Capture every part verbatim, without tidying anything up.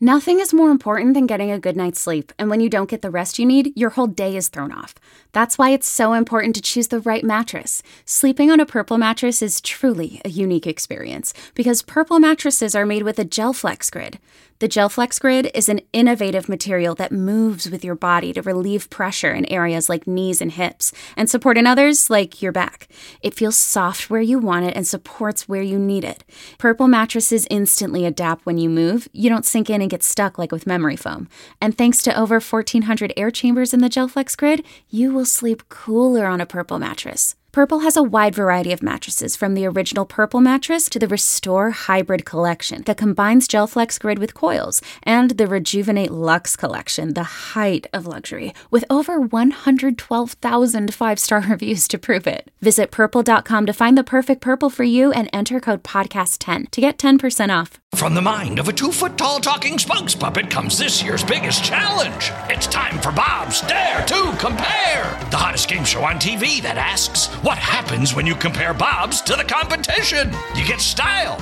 Nothing is more important than getting a good night's sleep, and when you don't get the rest you need, your whole day is thrown off. That's why it's so important to choose the right mattress. Sleeping on a Purple mattress is truly a unique experience, because Purple mattresses are made with a GelFlex Grid. The GelFlex Grid is an innovative material that moves with your body to relieve pressure in areas like knees and hips, and support in others like your back. It feels soft where you want it and supports where you need it. Purple mattresses instantly adapt when you move. You don't sink in and get stuck like with memory foam. And thanks to over fourteen hundred air chambers in the GelFlex Grid, you will sleep cooler on a Purple mattress. Purple has a wide variety of mattresses, from the original Purple mattress to the Restore Hybrid collection that combines GelFlex Grid with coils, and the Rejuvenate Luxe collection, the height of luxury, with over one hundred twelve thousand five-star reviews to prove it. Visit purple dot com to find the perfect Purple for you and enter code podcast ten to get ten percent off. From the mind of a two-foot-tall talking spokes puppet comes this year's biggest challenge. It's time for Bob's Dare to Compare, the hottest game show on T V that asks, what happens when you compare Bob's to the competition? You get style.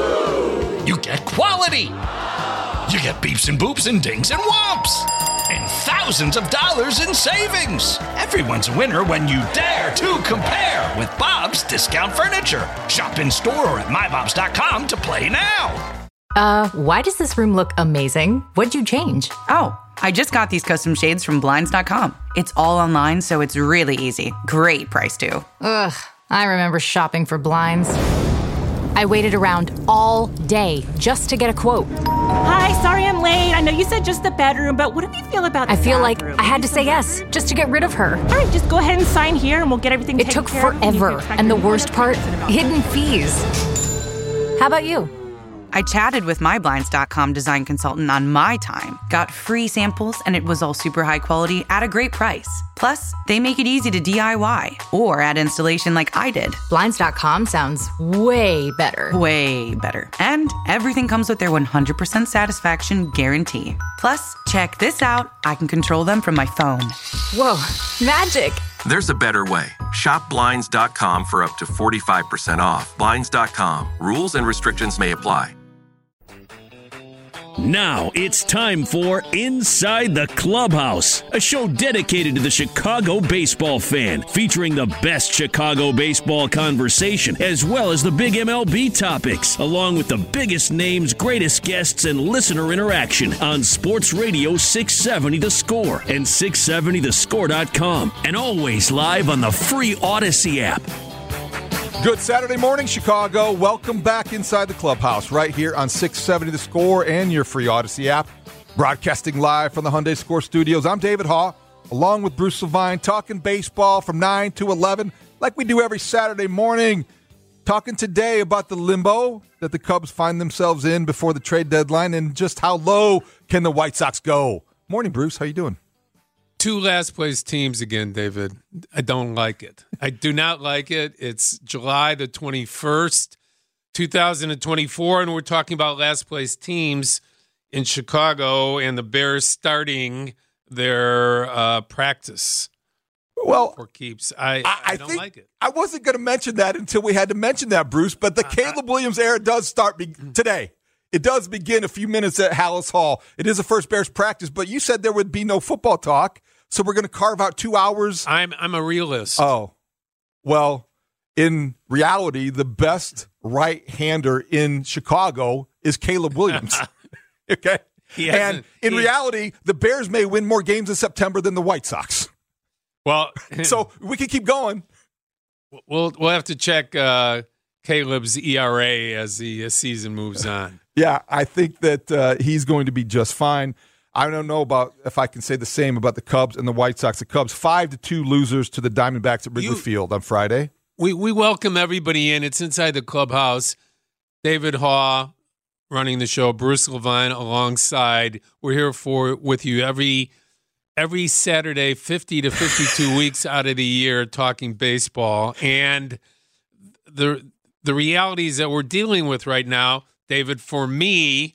You get quality. You get beeps and boops and dings and whomps. And thousands of dollars in savings. Everyone's a winner when you dare to compare with Bob's Discount Furniture. Shop in store or at my bobs dot com to play now. Uh, why does this room look amazing? What'd you change? Oh, I just got these custom shades from blinds dot com. It's all online, so it's really easy. Great price, too. Ugh, I remember shopping for blinds. I waited around all day just to get a quote. Hi, sorry I'm late. I know you said just the bedroom, but what do you feel about the I feel bathroom? like I had to say yes just to get rid of her. All right, just go ahead and sign here and we'll get everything It taken took care of. forever, and the worst part, hidden fees. How about you? I chatted with my blinds dot com design consultant on my time, got free samples, and it was all super high quality at a great price. Plus, they make it easy to D I Y or add installation like I did. blinds dot com sounds way better. Way better. And everything comes with their one hundred percent satisfaction guarantee. Plus, check this out. I can control them from my phone. Whoa, magic. There's a better way. Shop blinds dot com for up to forty-five percent off. blinds dot com. Rules and restrictions may apply. Now it's time for Inside the Clubhouse, a show dedicated to the Chicago baseball fan, featuring the best Chicago baseball conversation, as well as the big M L B topics, along with the biggest names, greatest guests, and listener interaction on Sports Radio six seventy The Score and six seventy the score dot com, and always live on the free Odyssey app. Good Saturday morning, Chicago. Welcome back inside the clubhouse right here on six seventy The Score and your free Odyssey app. Broadcasting live from the Hyundai Score Studios. I'm David Haugh, along with Bruce Levine, talking baseball from nine to eleven, like we do every Saturday morning. Talking today about the limbo that the Cubs find themselves in before the trade deadline and just how low can the White Sox go. Morning, Bruce. How you doing? Two last place teams again, David. I don't like it. I do not like it. It's July the twenty-first, two thousand twenty-four, and we're talking about last place teams in Chicago and the Bears starting their uh, practice. Well, for keeps. I, I, I, I don't think like it. I wasn't going to mention that until we had to mention that, Bruce, but the uh, Caleb Williams era does start be- today. It does begin a few minutes at Hallis Hall. It is the first Bears practice, but you said there would be no football talk, so we're going to carve out two hours. I'm I'm a realist. Oh, well, in reality, the best right-hander in Chicago is Caleb Williams. Okay? And in he, reality, the Bears may win more games in September than the White Sox. Well, so we can keep going. We'll we'll have to check uh, Caleb's E R A as the uh, season moves on. Yeah, I think that uh, he's going to be just fine. I don't know about if I can say the same about the Cubs and the White Sox. The Cubs five to two losers to the Diamondbacks at Wrigley you, Field on Friday. We we welcome everybody in. It's Inside the Clubhouse. David Haugh running the show. Bruce Levine alongside. We're here for with you every every Saturday, fifty to fifty-two weeks out of the year, talking baseball. And the the realities that we're dealing with right now, David, for me.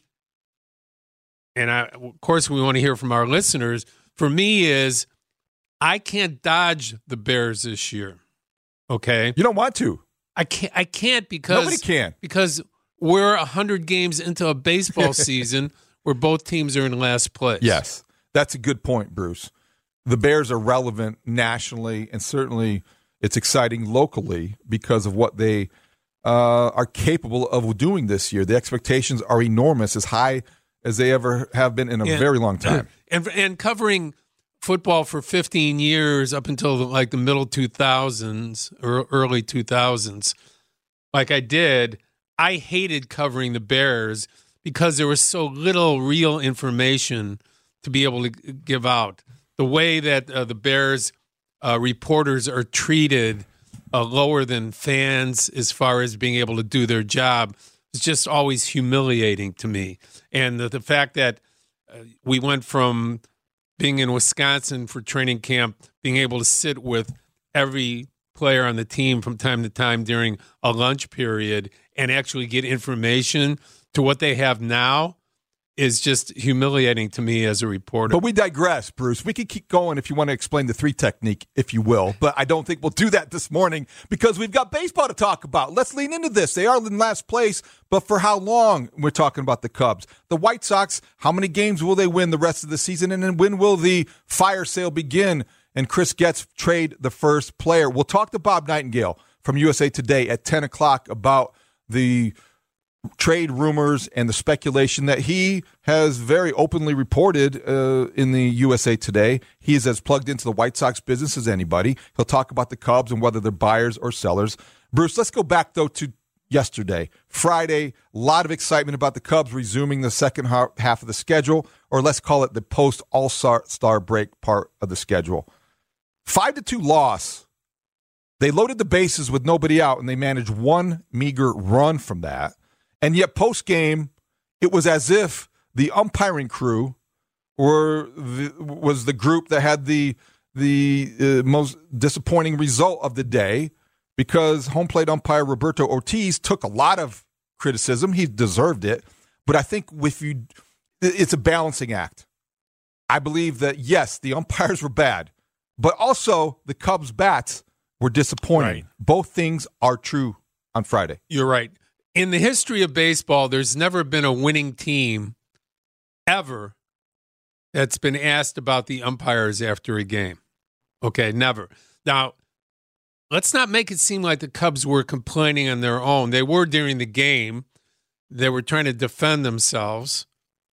And I, of course, we want to hear from our listeners. For me, is I can't dodge the Bears this year. Okay, you don't want to. I can't. I can't because nobody can. Because we're a hundred games into a baseball season. where both teams are in last place. Yes, that's a good point, Bruce. The Bears are relevant nationally, and certainly it's exciting locally because of what they uh, are capable of doing this year. The expectations are enormous, as high as they ever have been in a and, very long time. And and covering football for fifteen years up until like the middle two thousands or early two thousands, like I did, I hated covering the Bears because there was so little real information to be able to give out. The way that uh, the Bears uh, reporters are treated uh, lower than fans as far as being able to do their job is just always humiliating to me. And the, the fact that uh, we went from being in Wisconsin for training camp, being able to sit with every player on the team from time to time during a lunch period and actually get information to what they have now is just humiliating to me as a reporter. But we digress, Bruce. We could keep going if you want to explain the three technique, if you will. But I don't think we'll do that this morning because we've got baseball to talk about. Let's lean into this. They are in last place, but for how long? We're talking about the Cubs. The White Sox, how many games will they win the rest of the season? And then when will the fire sale begin and Chris Getz trade the first player? We'll talk to Bob Nightingale from U S A Today at ten o'clock about the trade rumors and the speculation that he has very openly reported uh, in the U S A Today. He is as plugged into the White Sox business as anybody. He'll talk about the Cubs and whether they're buyers or sellers. Bruce, let's go back, though, to yesterday. Friday, a lot of excitement about the Cubs resuming the second half of the schedule, or let's call it the post-All-Star break part of the schedule. Five to two loss. They loaded the bases with nobody out, and they managed one meager run from that. And yet, post-game, it was as if the umpiring crew were the, was the group that had the the uh, most disappointing result of the day because home plate umpire Roberto Ortiz took a lot of criticism. He deserved it. But I think if you, it's a balancing act. I believe that, yes, the umpires were bad, but also the Cubs' bats were disappointing. Right. Both things are true on Friday. You're right. In the history of baseball, there's never been a winning team ever that's been asked about the umpires after a game. Okay, never. Now, let's not make it seem like the Cubs were complaining on their own. They were during the game. They were trying to defend themselves.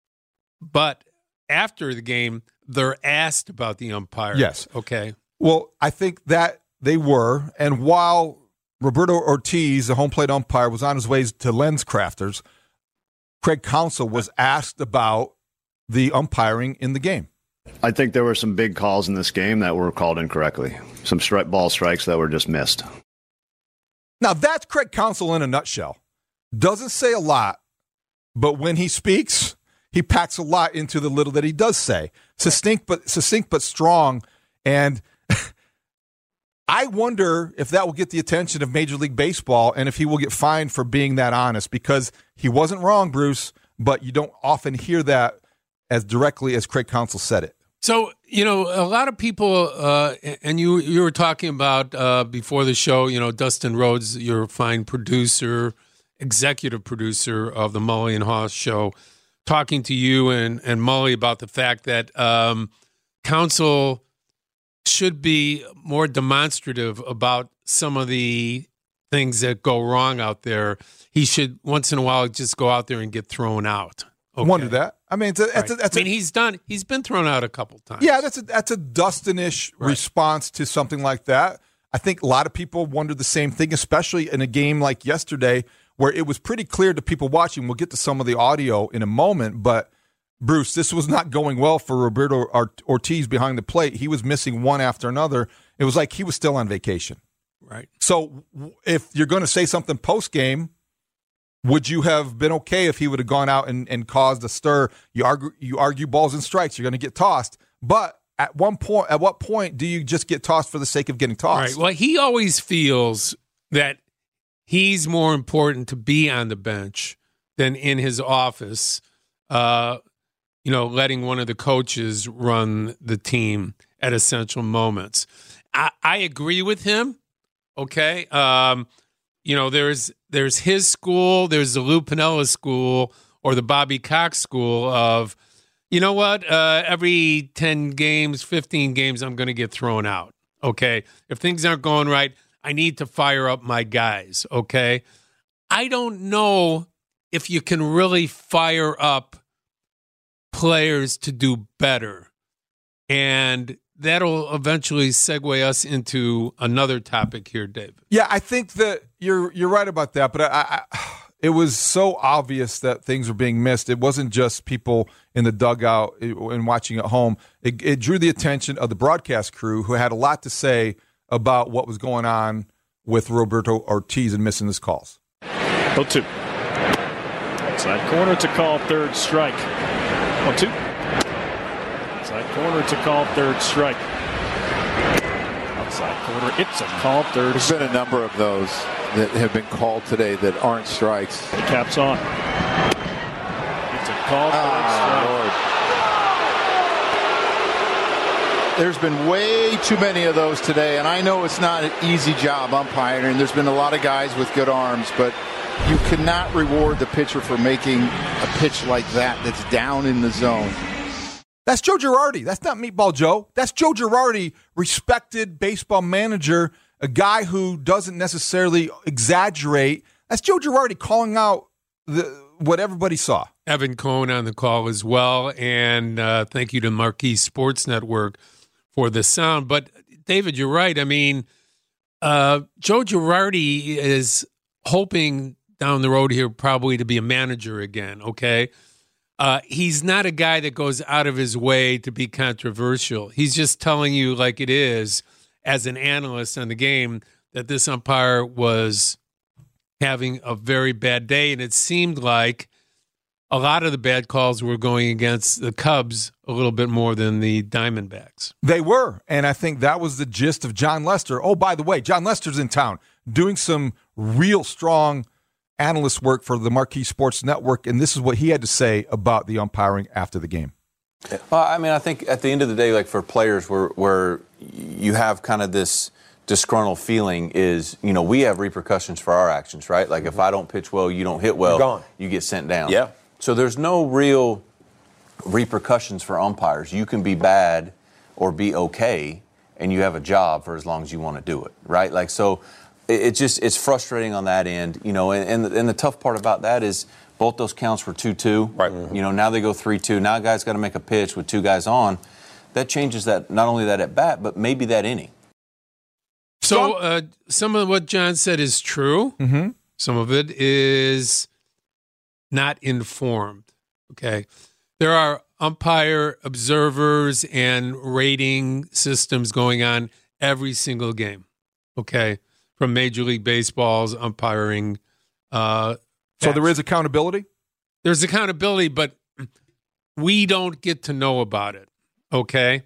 But after the game, they're asked about the umpires. Yes. Okay. Well, I think that they were. And while Roberto Ortiz, the home plate umpire, was on his way to LensCrafters, Craig Counsell was asked about the umpiring in the game. I think there were some big calls in this game that were called incorrectly. Some strike ball strikes that were just missed. Now, that's Craig Counsell in a nutshell. Doesn't say a lot, but when he speaks, he packs a lot into the little that he does say. Succinct but succinct but strong. And I wonder if that will get the attention of Major League Baseball and if he will get fined for being that honest, because he wasn't wrong, Bruce, but you don't often hear that as directly as Craig Counsell said it. So, you know, a lot of people, uh, and you you were talking about uh, before the show, you know, Dustin Rhodes, your fine producer, executive producer of the Mully and Haw show, talking to you and, and Mully about the fact that um, Counsell should be more demonstrative about some of the things that go wrong out there. He should once in a while just go out there and get thrown out. Okay. Wonder that. I mean, it's a, Right. it's a, that's I mean, a, he's done. He's been thrown out a couple times. yeah, that's a that's a Dustin-ish Right. response to something like that. I think a lot of people wonder the same thing, especially in a game like yesterday, where it was pretty clear to people watching. We'll get to some of the audio in a moment, but Bruce, this was not going well for Roberto Ortiz behind the plate. He was missing one after another. It was like he was still on vacation. Right. So if you're going to say something post-game, would you have been okay if he would have gone out and, and caused a stir? You argue, you argue balls and strikes. You're going to get tossed. But at one point, at what point do you just get tossed for the sake of getting tossed? Right. Well, he always feels that he's more important to be on the bench than in his office, uh, you know, letting one of the coaches run the team at essential moments. I, I agree with him. Okay. Um, you know, there's there's his school, there's the Lou Piniella school, or the Bobby Cox school of, you know what, uh, every ten games, fifteen games, I'm going to get thrown out, okay? If things aren't going right, I need to fire up my guys, okay? I don't know if you can really fire up players to do better. And that'll eventually segue us into another topic here, David. Yeah, I think that you're you're right about that, but I, I, it was so obvious that things were being missed. It wasn't just people in the dugout and watching at home. It, it drew the attention of the broadcast crew, who had a lot to say about what was going on with Roberto Ortiz and missing his calls. oh two. Outside corner to call third strike. oh two. Outside corner to call third strike. Outside corner, it's a call third. There's been a number of those that have been called today that aren't strikes. The cap's on. It's a call third oh, strike. Lord. There's been way too many of those today, and I know it's not an easy job umpiring. There's been a lot of guys with good arms, but you cannot reward the pitcher for making a pitch like that that's down in the zone. That's Joe Girardi. That's not Meatball Joe. That's Joe Girardi, respected baseball manager, a guy who doesn't necessarily exaggerate. That's Joe Girardi calling out the, what everybody saw. Evan Cohn on the call as well, and uh, thank you to Marquee Sports Network for the sound. But, David, you're right. I mean, uh, Joe Girardi is hoping down the road here probably to be a manager again, okay? Uh, he's not a guy that goes out of his way to be controversial. He's just telling you like it is as an analyst on the game that this umpire was having a very bad day, and it seemed like a lot of the bad calls were going against the Cubs a little bit more than the Diamondbacks. They were, and I think that was the gist of John Lester. Oh, by the way, John Lester's in town doing some real strong analyst work for the Marquee Sports Network, and this is what he had to say about the umpiring after the game. Well, I mean, I think at the end of the day, like for players where, where you have kind of this disgruntled feeling is, you know, we have repercussions for our actions, right? Like mm-hmm. if I don't pitch well, you don't hit well, you get sent down. Yeah. So there's no real repercussions for umpires. You can be bad or be okay, and you have a job for as long as you want to do it, right? Like, so it, it just, it's frustrating on that end, you know, and, and, the, and the tough part about that is both those counts were two two. Right. Mm-hmm. You know, now they go three two. Now a guy's got to make a pitch with two guys on. That changes that, not only that at bat, but maybe that inning. So uh, some of what John said is true. Mm-hmm. Some of it is not informed, okay? There are umpire observers and rating systems going on every single game, okay? From Major League Baseball's umpiring. Uh, so there is accountability? There's accountability, but we don't get to know about it, okay?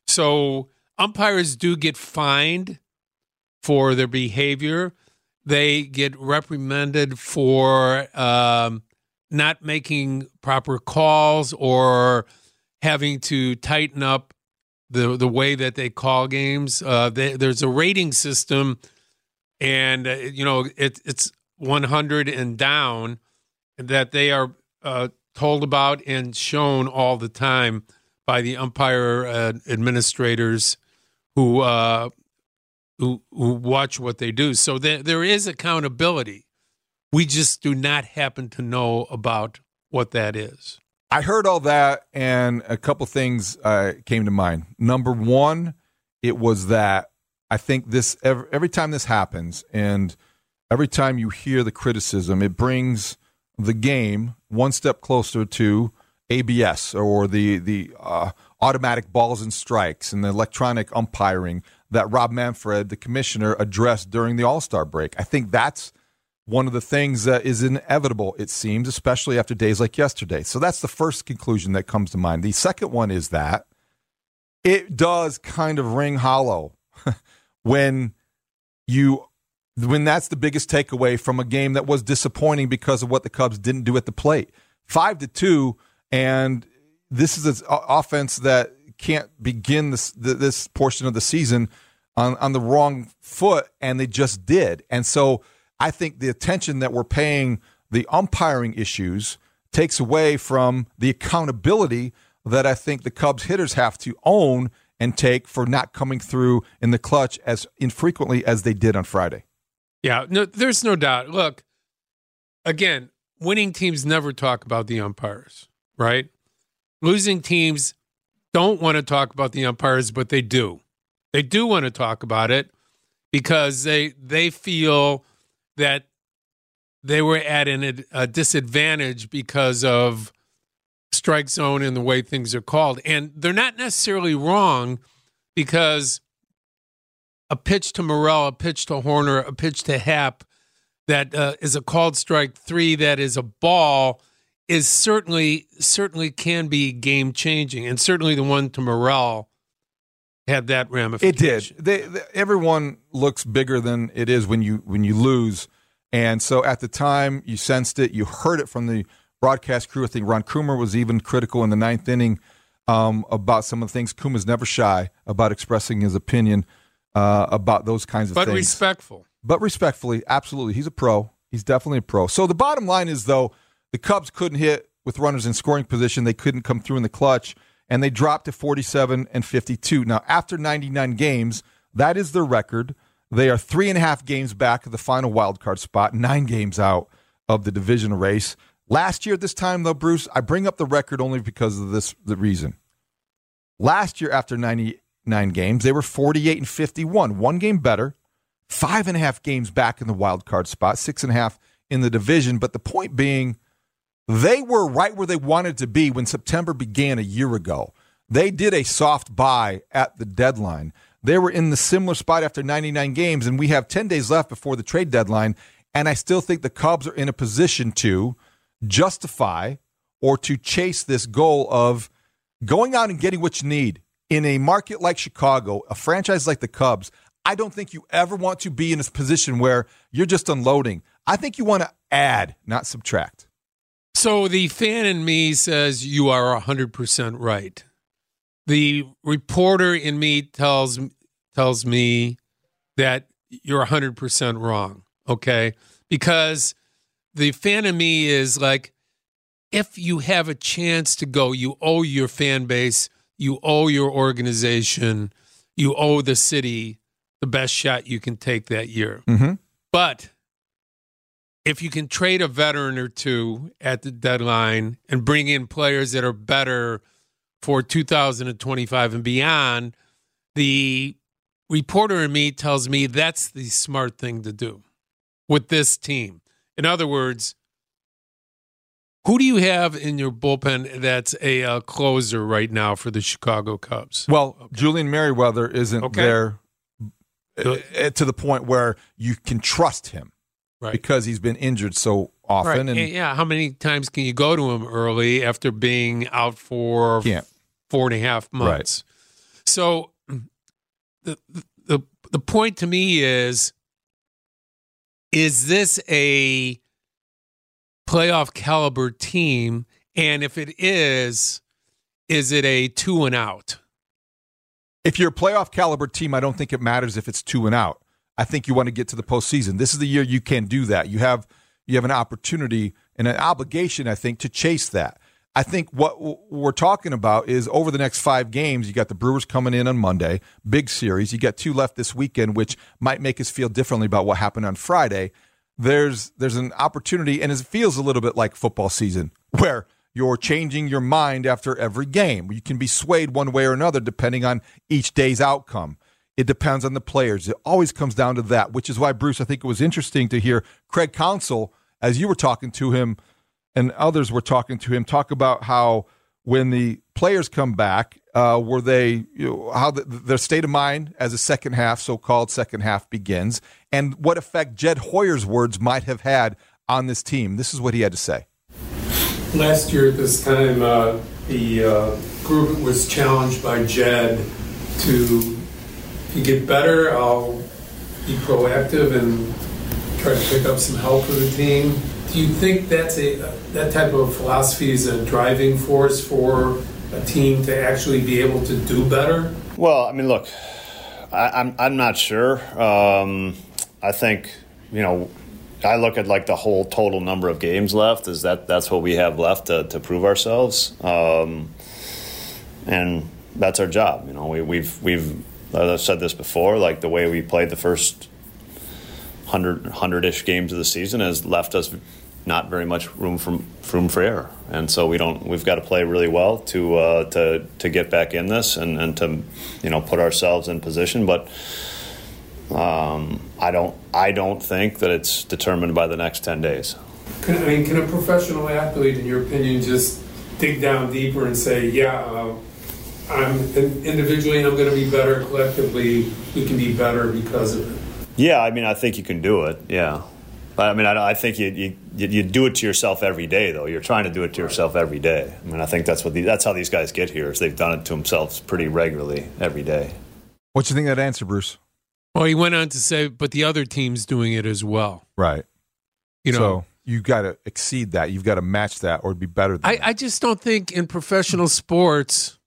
So umpires do get fined for their behavior. They get reprimanded for um, not making proper calls or having to tighten up the the way that they call games. Uh, they, there's a rating system, and uh, you know it, it's one hundred and down that they are uh, told about and shown all the time by the umpire uh, administrators who. Uh, Who, who watch what they do. So there, there is accountability. We just do not happen to know about what that is. I heard all that, and a couple things uh, came to mind. Number one, it was that I think this every, every time this happens, and every time you hear the criticism, it brings the game one step closer to A B S or the the uh, automatic balls and strikes and the electronic umpiring that Rob Manfred, the commissioner, addressed during the All-Star break. I think that's one of the things that is inevitable, it seems, especially after days like yesterday. So that's the first conclusion that comes to mind. The second one is that it does kind of ring hollow when you when that's the biggest takeaway from a game that was disappointing because of what the Cubs didn't do at the plate. Five to two, and this is an offense that can't begin this this portion of the season on, on the wrong foot, and they just did. And so I think the attention that we're paying the umpiring issues takes away from the accountability that I think the Cubs hitters have to own and take for not coming through in the clutch as infrequently as they did on Friday. Yeah, no, there's no doubt. Look, again, winning teams never talk about the umpires, right? Losing teams don't want to talk about the umpires, but they do. They do want to talk about it because they they feel that they were at an, a disadvantage because of strike zone and the way things are called. And they're not necessarily wrong because a pitch to Morel, a pitch to Horner, a pitch to Happ that uh, is a called strike three that is a ball is certainly certainly can be game changing, and certainly the one to Morel had that ramification. It did. They, they, everyone looks bigger than it is when you when you lose, and so at the time you sensed it, you heard it from the broadcast crew. I think Ron Coomer was even critical in the ninth inning um, about some of the things. Coomer's never shy about expressing his opinion uh, about those kinds of but things. But respectful. But respectfully, absolutely. He's a pro. He's definitely a pro. So the bottom line is, though, the Cubs couldn't hit with runners in scoring position. They couldn't come through in the clutch, and they dropped to forty-seven and fifty-two. Now, after ninety-nine games, that is their record. They are three and a half games back of the final wild card spot, nine games out of the division race. Last year at this time, though, Bruce, I bring up the record only because of this the reason. Last year, after ninety-nine games, they were forty-eight and fifty-one, one game better, five and a half games back in the wild card spot, six and a half in the division. But the point being, they were right where they wanted to be when September began a year ago. They did a soft buy at the deadline. They were in the similar spot after ninety-nine games, and we have ten days left before the trade deadline, and I still think the Cubs are in a position to justify or to chase this goal of going out and getting what you need. In a market like Chicago, a franchise like the Cubs, I don't think you ever want to be in a position where you're just unloading. I think you want to add, not subtract. So the fan in me says you are one hundred percent right. The reporter in me tells tells me that you're one hundred percent wrong, okay? Because the fan in me is like, if you have a chance to go, you owe your fan base, you owe your organization, you owe the city the best shot you can take that year. Mm-hmm. But if you can trade a veteran or two at the deadline and bring in players that are better for two thousand twenty-five and beyond, the reporter in me tells me that's the smart thing to do with this team. In other words, who do you have in your bullpen that's a uh, closer right now for the Chicago Cubs? Well, okay. Julian Merriweather isn't okay. there uh, to the point where you can trust him. Right. Because he's been injured so often. Right. And yeah, how many times can you go to him early after being out for can't. four and a half months? Right. So the, the the point to me is, is this a playoff caliber team? And if it is, is it a two and out? If you're a playoff caliber team, I don't think it matters if it's two and out. I think you want to get to the postseason. This is the year you can do that. You have you have an opportunity and an obligation, I think, to chase that. I think what we're talking about is over the next five games, you got the Brewers coming in on Monday, big series. You got two left this weekend, which might make us feel differently about what happened on Friday. There's there's an opportunity, and it feels a little bit like football season, where you're changing your mind after every game. You can be swayed one way or another depending on each day's outcome. It depends on the players. It always comes down to that, which is why, Bruce, I think it was interesting to hear Craig Counsell, as you were talking to him and others were talking to him, talk about how when the players come back, uh, were they, you know, how the, their state of mind as a second half, so-called second half begins, and what effect Jed Hoyer's words might have had on this team. This is what he had to say. Last year at this time, uh, the uh, group was challenged by Jed to to get better. I'll be proactive and try to pick up some help for the team. Do you think that's a that type of philosophy is a driving force for a team to actually be able to do better? Well, I mean, look, I, I'm I'm not sure. Um, I think, you know, I look at like the whole total number of games left. Is that that's what we have left to, to prove ourselves, um, and that's our job. You know, we, we've we've I've said this before. Like the way we played the first hundred hundred-ish games of the season has left us not very much room for room for error, and so we don't. We've got to play really well to uh, to to get back in this and, and to you know put ourselves in position, but. Um, I don't. I don't think that it's determined by the next ten days. Can, I mean, can a professional athlete, in your opinion, just dig down deeper and say, "Yeah, uh, I'm individually, I'm going to be better. Collectively, we can be better because of it." Yeah, I mean, I think you can do it. Yeah, but I mean, I, I think you, you you do it to yourself every day, though. You're trying to do it to yourself every day. I mean, I think that's what the, that's how these guys get here. Is they've done it to themselves pretty regularly every day. What do you think of that answer, Bruce? Well, he went on to say, but the other team's doing it as well. Right. You know, so you got to exceed that. You've got to match that or be better than I, that. I just don't think in professional sports,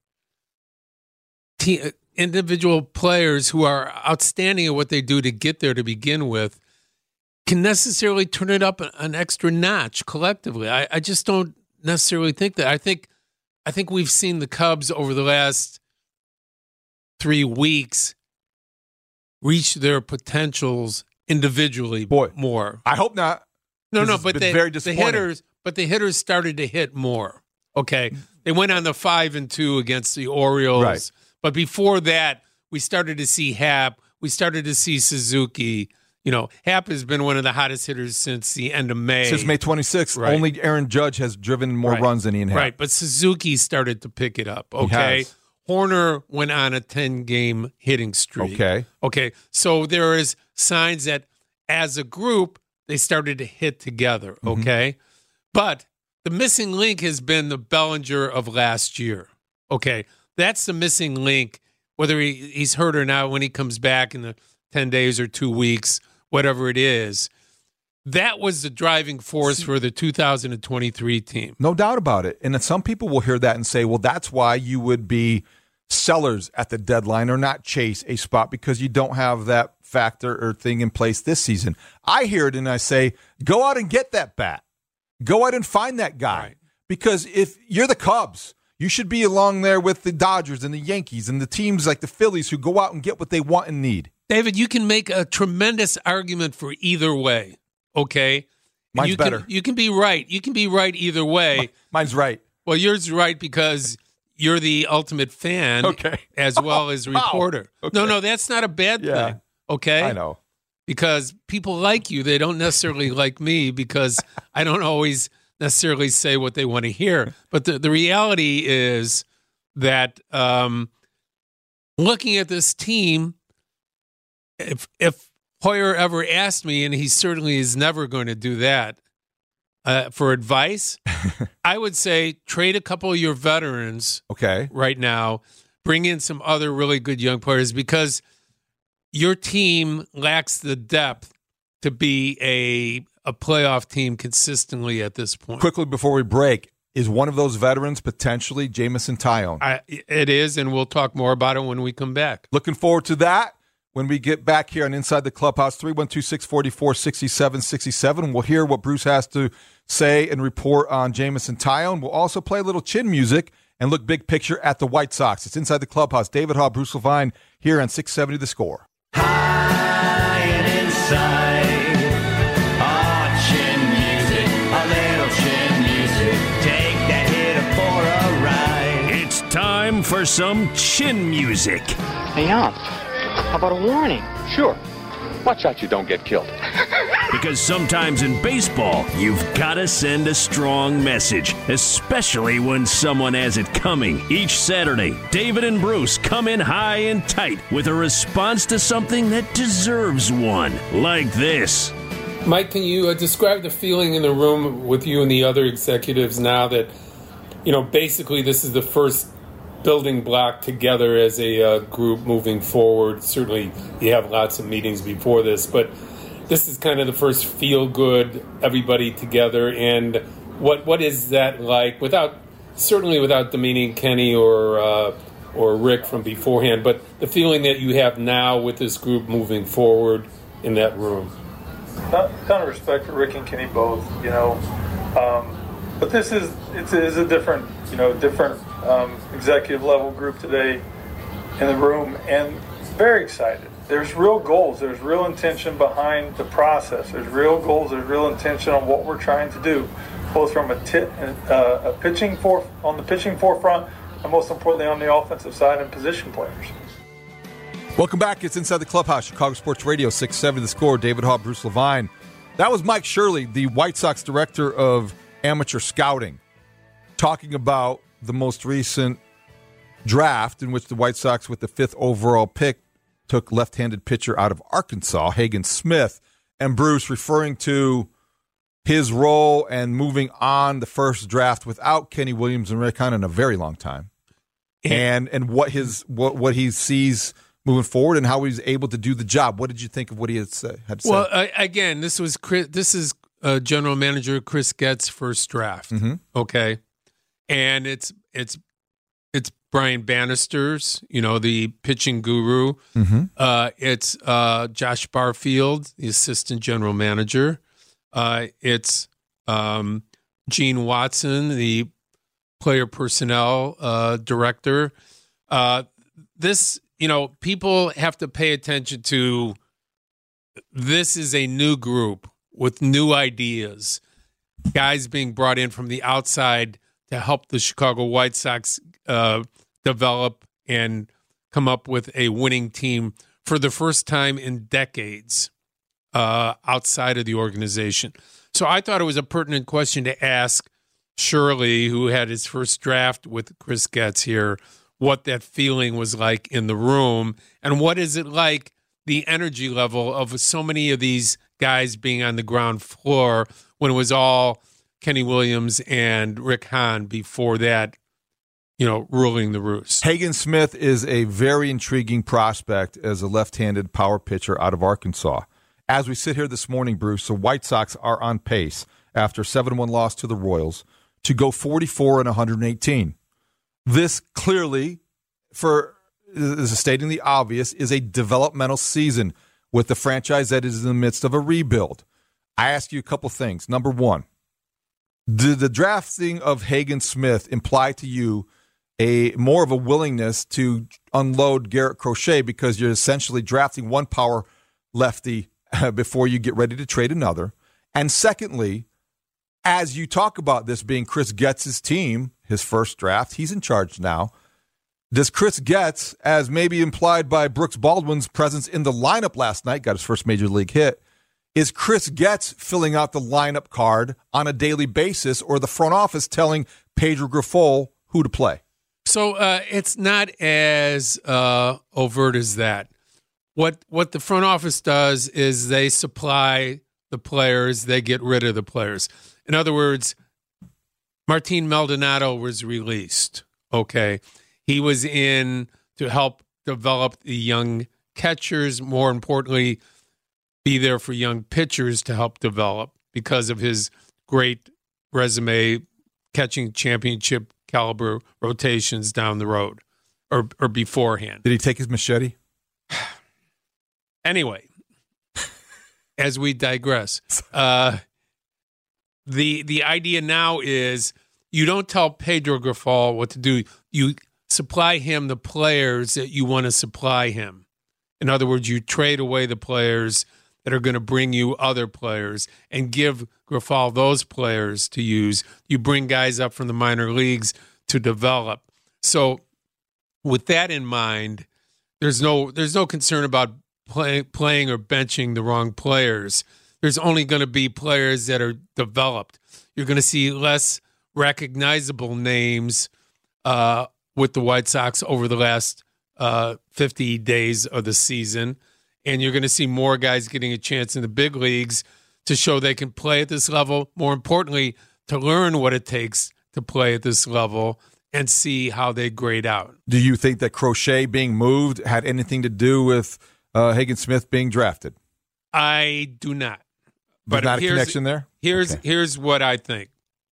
te- individual players who are outstanding at what they do to get there to begin with can necessarily turn it up an extra notch collectively. I, I just don't necessarily think that. I think, I think we've seen the Cubs over the last three weeks reach their potentials individually Boy, more. I hope not. No, no, it's but been they, very the disappointing. hitters, but the hitters started to hit more. Okay, they went on the five and two against the Orioles, Right. But before that, we started to see Happ. We started to see Suzuki. You know, Happ has been one of the hottest hitters since the end of May. Since May twenty-sixth, Right. only Aaron Judge has driven more Right. runs than Ian Happ. Right, but Suzuki started to pick it up. He Okay. has. Horner went on a ten-game hitting streak. Okay. Okay. So there is signs that as a group, they started to hit together. Mm-hmm. Okay. But the missing link has been the Bellinger of last year. Okay. That's the missing link, whether he, he's hurt or not when he comes back in the ten days or two weeks, whatever it is. That was the driving force for the two thousand twenty-three team. No doubt about it. And then some people will hear that and say, well, that's why you would be sellers at the deadline or not chase a spot because you don't have that factor or thing in place this season. I hear it and I say, go out and get that bat. Go out and find that guy. Right. Because if you're the Cubs, you should be along there with the Dodgers and the Yankees and the teams like the Phillies who go out and get what they want and need. David, you can make a tremendous argument for either way. Okay, Mine's you better. Can, you can be right. You can be right either way. Mine's right. Well, yours is right because you're the ultimate fan, Okay. as well as Wow. reporter. Okay. No, no, that's not a bad Yeah. thing. Okay, I know. because people like you. They don't necessarily like me because I don't always necessarily say what they want to hear. But the, the reality is that um, looking at this team, if if Hoyer ever asked me, and he certainly is never going to do that, uh, for advice, I would say trade a couple of your veterans Okay. right now, bring in some other really good young players because your team lacks the depth to be a a playoff team consistently at this point. Quickly before we break, is one of those veterans potentially Jamison Tyone? I, it is, and we'll talk more about it when we come back. Looking forward to that when we get back here on Inside the Clubhouse, three one two, six four four, six seven six seven. We'll hear what Bruce has to say and report on Jamison Tyone. We'll also play a little chin music and look big picture at the White Sox. It's Inside the Clubhouse. David Haugh, Bruce Levine here on six seventy The Score. High and inside, oh, chin music, a little chin music. Take that hitter for a ride. It's time for some chin music. Hey, Aunt, how about a warning? Sure. Watch out you don't get killed. Because sometimes in baseball, you've got to send a strong message, especially when someone has it coming. Each Saturday, David and Bruce come in high and tight with a response to something that deserves one, like this. Mike, can you uh, describe the feeling in the room with you and the other executives now that, you know, basically this is the first building block together as a uh, group moving forward? Certainly you have lots of meetings before this, but this is kind of the first feel-good, everybody together. And what what is that like, without certainly without demeaning Kenny or uh, or Rick from beforehand, but the feeling that you have now with this group moving forward in that room? ton, ton of respect for Rick and Kenny both, you know. Um, but this is it's, it's a different, you know, different um, executive level group today in the room, and very excited. There's real goals. There's real intention behind the process. There's real goals. There's real intention on what we're trying to do, both from a, tit, uh, a pitching for on the pitching forefront, and most importantly on the offensive side and position players. Welcome back. It's Inside the Clubhouse, Chicago Sports Radio, six seventy The Score. David Haugh, Bruce Levine. That was Mike Shirley, the White Sox director of amateur scouting, talking about the most recent draft in which the White Sox, with the fifth overall pick, took left-handed pitcher out of Arkansas, Hagen Smith. And Bruce referring to his role and moving on the first draft without Kenny Williams and Rick Hahn in a very long time. And and what his what, what he sees moving forward and how he's able to do the job. What did you think of what he had, say, had to well, say? Well, uh, again, this was Chris, this is uh, General Manager Chris Getz' first draft. Mm-hmm. Okay, and it's it's it's Brian Bannister's, you know, the pitching guru. Mm-hmm. Uh, it's uh, Josh Barfield, the assistant general manager. Uh, it's um, Gene Watson, the player personnel uh, director. Uh, this. You know, people have to pay attention to this is a new group with new ideas, guys being brought in from the outside to help the Chicago White Sox uh, develop and come up with a winning team for the first time in decades uh, outside of the organization. So I thought it was a pertinent question to ask Shirley, who had his first draft with Chris Getz here, what that feeling was like in the room, and what is it like, the energy level of so many of these guys being on the ground floor when it was all Kenny Williams and Rick Hahn before that, you know, ruling the roost. Hagen Smith is a very intriguing prospect as a left-handed power pitcher out of Arkansas. As we sit here this morning, Bruce, the White Sox are on pace after a seven one loss to the Royals to go forty-four and one hundred eighteen. This clearly, for is stating the obvious, is a developmental season with the franchise that is in the midst of a rebuild. I ask you a couple things. Number one, did the drafting of Hagen Smith imply to you a more of a willingness to unload Garrett Crochet because you're essentially drafting one power lefty before you get ready to trade another? And secondly, as you talk about this being Chris Getz' team, his first draft, he's in charge now. Does Chris Getz, as maybe implied by Brooks Baldwin's presence in the lineup last night, got his first major league hit, is Chris Getz filling out the lineup card on a daily basis, or the front office telling Pedro Grifol who to play? So uh, it's not as uh, overt as that. What what the front office does is they supply the players, they get rid of the players. In other words, Martin Maldonado was released, okay? He was in to help develop the young catchers, more importantly, be there for young pitchers to help develop because of his great resume, catching championship caliber rotations down the road or, or beforehand. Did he take his machete? Anyway, as we digress, uh, the the idea now is you don't tell Pedro Grifol what to do. You supply him the players that you want to supply him. In other words, you trade away the players that are going to bring you other players and give Grifol those players to use. You bring guys up from the minor leagues to develop. So with that in mind, there's no there's no concern about play, playing or benching the wrong players. There's only going to be players that are developed. You're going to see less recognizable names uh, with the White Sox over the last uh, fifty days of the season. And you're going to see more guys getting a chance in the big leagues to show they can play at this level. More importantly, to learn what it takes to play at this level and see how they grade out. Do you think that Crochet being moved had anything to do with uh, Hagen Smith being drafted? I do not. But not a connection there? Here's Okay. here's what I think.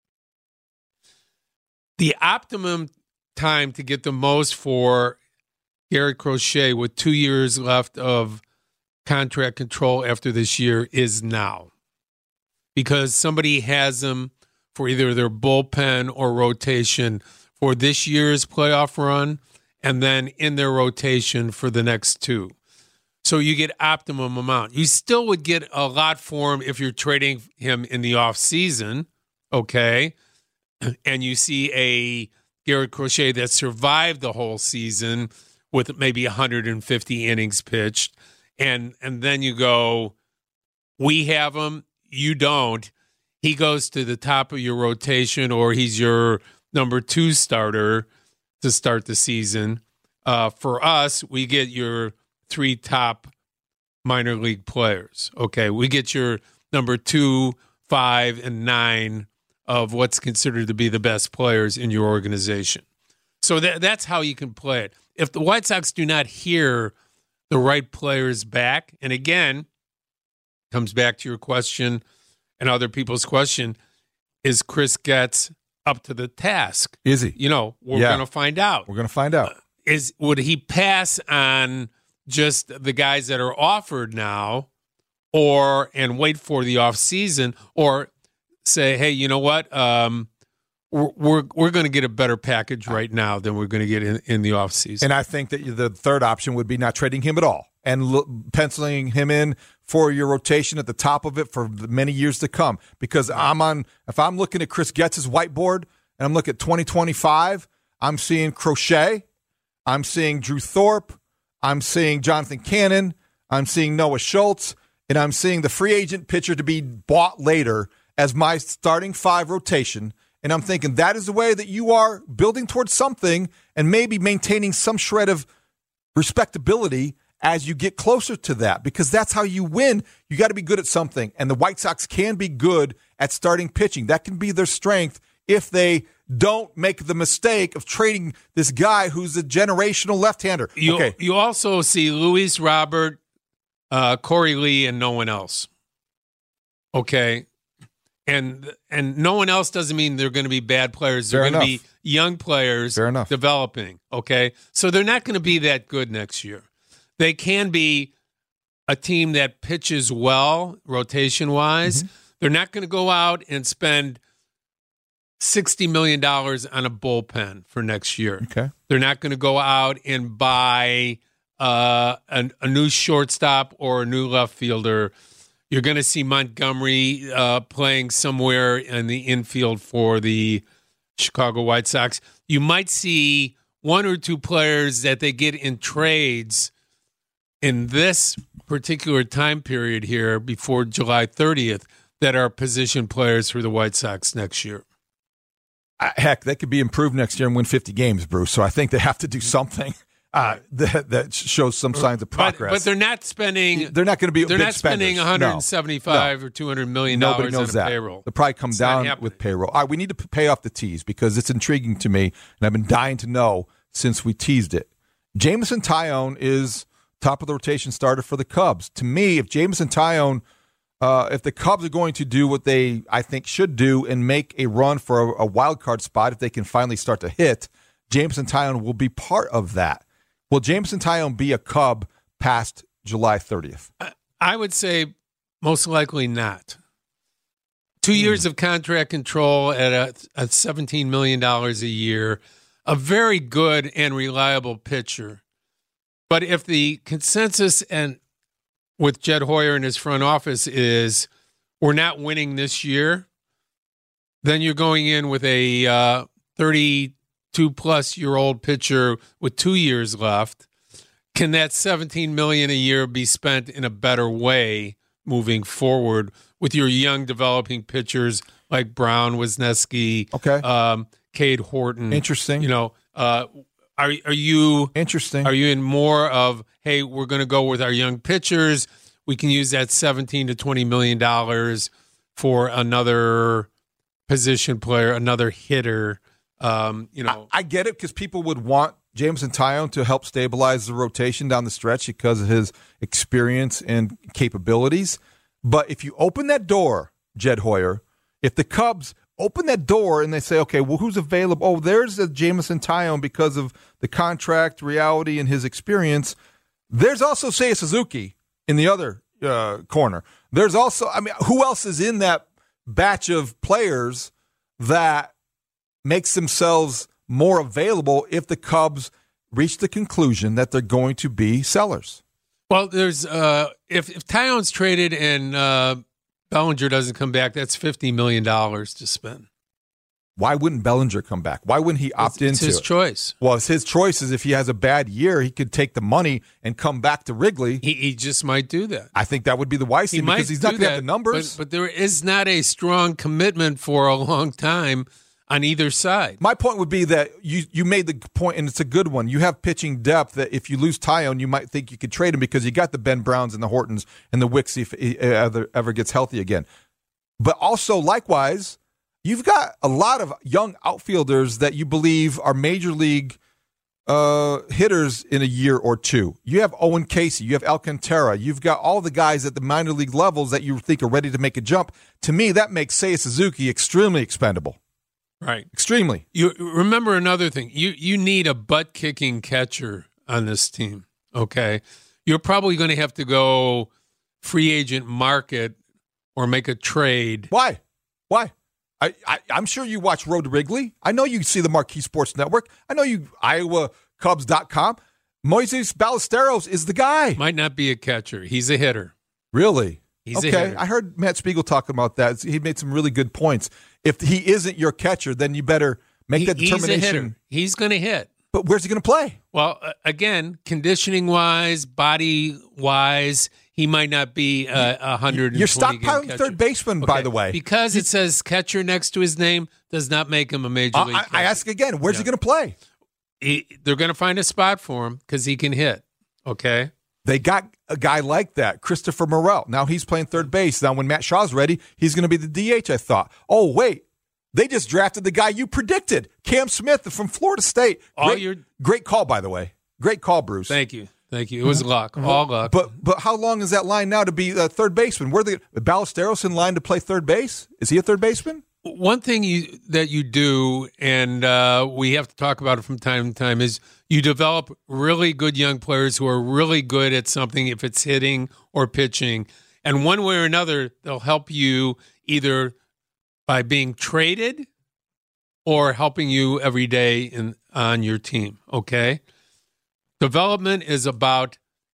The optimum time to get the most for Garrett Crochet with two years left of contract control after this year is now, because somebody has them for either their bullpen or rotation for this year's playoff run and then in their rotation for the next two. So you get optimum amount. You still would get a lot for him if you're trading him in the offseason, okay? And you see a Garrett Crochet that survived the whole season with maybe one hundred fifty innings pitched. And and then you go, we have him, you don't. He goes to the top of your rotation, or he's your number two starter to start the season. Uh, for us, we get your three top minor league players. Okay, we get your number two, five, and nine of what's considered to be the best players in your organization. So that, that's how you can play it. If the White Sox do not hear the right players back, and again, comes back to your question and other people's question, is Chris Getz up to the task? Is he? You know, we're Yeah. going to find out. We're going to find out. Is would he pass on just the guys that are offered now, or and wait for the off season, or say, hey, you know what? Um, we're we're, we're going to get a better package right now than we're going to get in, in the off season. And I think that the third option would be not trading him at all and lo- penciling him in for your rotation at the top of it for many years to come. Because I'm on, if I'm looking at Chris Getz's whiteboard and I'm looking at twenty twenty-five, I'm seeing Crochet, I'm seeing Drew Thorpe, I'm seeing Jonathan Cannon, I'm seeing Noah Schultz, and I'm seeing the free agent pitcher to be bought later as my starting five rotation. And I'm thinking that is the way that you are building towards something and maybe maintaining some shred of respectability as you get closer to that, because that's how you win. You got to be good at something. And the White Sox can be good at starting pitching. That can be their strength if they don't make the mistake of trading this guy who's a generational left-hander. You, okay. you also see Luis Robert, uh, Corey Lee, and no one else. Okay. And and no one else doesn't mean they're going to be bad players. They're Fair going to enough. be young players Fair enough. developing. Okay. So they're not going to be that good next year. They can be a team that pitches well, rotation-wise. Mm-hmm. They're not going to go out and spend sixty million dollars on a bullpen for next year. Okay. They're not going to go out and buy uh, a, a new shortstop or a new left fielder. You're going to see Montgomery uh, playing somewhere in the infield for the Chicago White Sox. You might see one or two players that they get in trades in this particular time period here before July thirtieth that are position players for the White Sox next year. Uh, heck, they could be improved next year and win fifty games, Bruce. So I think they have to do something uh, that, that shows some signs of progress. But, but they're not spending. They're not going to be. They're big not spending spenders. one hundred seventy-five No. or two hundred million Nobody dollars on knows a that. payroll. They'll probably come It's not down happening. with payroll. All right, we need to p- pay off the tease because it's intriguing to me, and I've been dying to know since we teased it. Jameson Taillon is top of the rotation starter for the Cubs. To me, if Jameson Taillon, uh, if the Cubs are going to do what they, I think, should do and make a run for a, a wild card spot, if they can finally start to hit, Jameson Taillon will be part of that. Will Jameson Taillon be a Cub past July thirtieth? I would say most likely not. Two years of contract control at a, at seventeen million dollars a year, a very good and reliable pitcher. But if the consensus and with Jed Hoyer in his front office is we're not winning this year, then you're going in with a uh, thirty-two-plus-year-old pitcher with two years left. Can that seventeen million dollars a year be spent in a better way moving forward with your young developing pitchers like Brown, Wisniewski, okay, um, Cade Horton? Interesting. You know, uh, are are you interesting? Are you in more of, hey, we're going to go with our young pitchers? We can use that seventeen to twenty million dollars for another position player, another hitter. Um, you know, I, I get it because people would want Jameson Taillon to help stabilize the rotation down the stretch because of his experience and capabilities. But if you open that door, Jed Hoyer, if the Cubs open that door and they say, okay, well, who's available? Oh, there's a Jameson Taillon because of the contract reality and his experience. There's also Seiya Suzuki in the other uh, corner. There's also, I mean, who else is in that batch of players that makes themselves more available if the Cubs reach the conclusion that they're going to be sellers? Well, there's uh, if if Taillon's traded and uh, Bellinger doesn't come back, that's fifty million dollars to spend. Why wouldn't Bellinger come back? Why wouldn't he opt it's, it's into his it? choice. Well, it's his choice. Is if he has a bad year, he could take the money and come back to Wrigley. He, he just might do that. I think that would be the wise thing because he's not going to have the numbers. But, but there is not a strong commitment for a long time on either side. My point would be that you you made the point, and it's a good one. You have pitching depth that if you lose Taillon, you might think you could trade him because you got the Ben Browns and the Hortons and the Wicks if he ever, ever gets healthy again. But also, likewise, you've got a lot of young outfielders that you believe are major league uh, hitters in a year or two. You have Owen Casey. You have Alcantara. You've got all the guys at the minor league levels that you think are ready to make a jump. To me, that makes Seiya Suzuki extremely expendable. Right. Extremely. You remember another thing. You you need a butt-kicking catcher on this team, okay? You're probably going to have to go free agent market or make a trade. Why? Why? I, I, I'm sure you watch Road to Wrigley. I know you see the Marquee Sports Network. I know you Iowa Cubs dot com. Moises Ballesteros is the guy. Might not be a catcher. He's a hitter. Really? He's okay. a hitter. I heard Matt Spiegel talking about that. He made some really good points. If he isn't your catcher, then you better make He- that determination. He's a hitter. He's going to hit. But where's he going to play? Well, uh, again, conditioning-wise, body-wise, he might not be a uh, one hundred twenty You're game stockpiling catcher. third baseman, by the way. Because it says catcher next to his name does not make him a major Uh, league I, catcher. I ask again, where's he going to play? He, they're going to find a spot for him because he can hit, okay? They got a guy like that, Christopher Morel. Now he's playing third base. Now when Matt Shaw's ready, he's going to be the D H, I thought. Oh, wait. They just drafted the guy you predicted, Cam Smith from Florida State. All Great, your- great call, by the way. Great call, Bruce. Thank you. Thank you. It was luck. All luck. But but how long is that line now to be a third baseman? Where the Ballesteros in line to play third base? Is he a third baseman? One thing you that you do, and uh, we have to talk about it from time to time, is you develop really good young players who are really good at something, if it's hitting or pitching. And one way or another, they'll help you either by being traded or helping you every day in on your team, okay? Development is about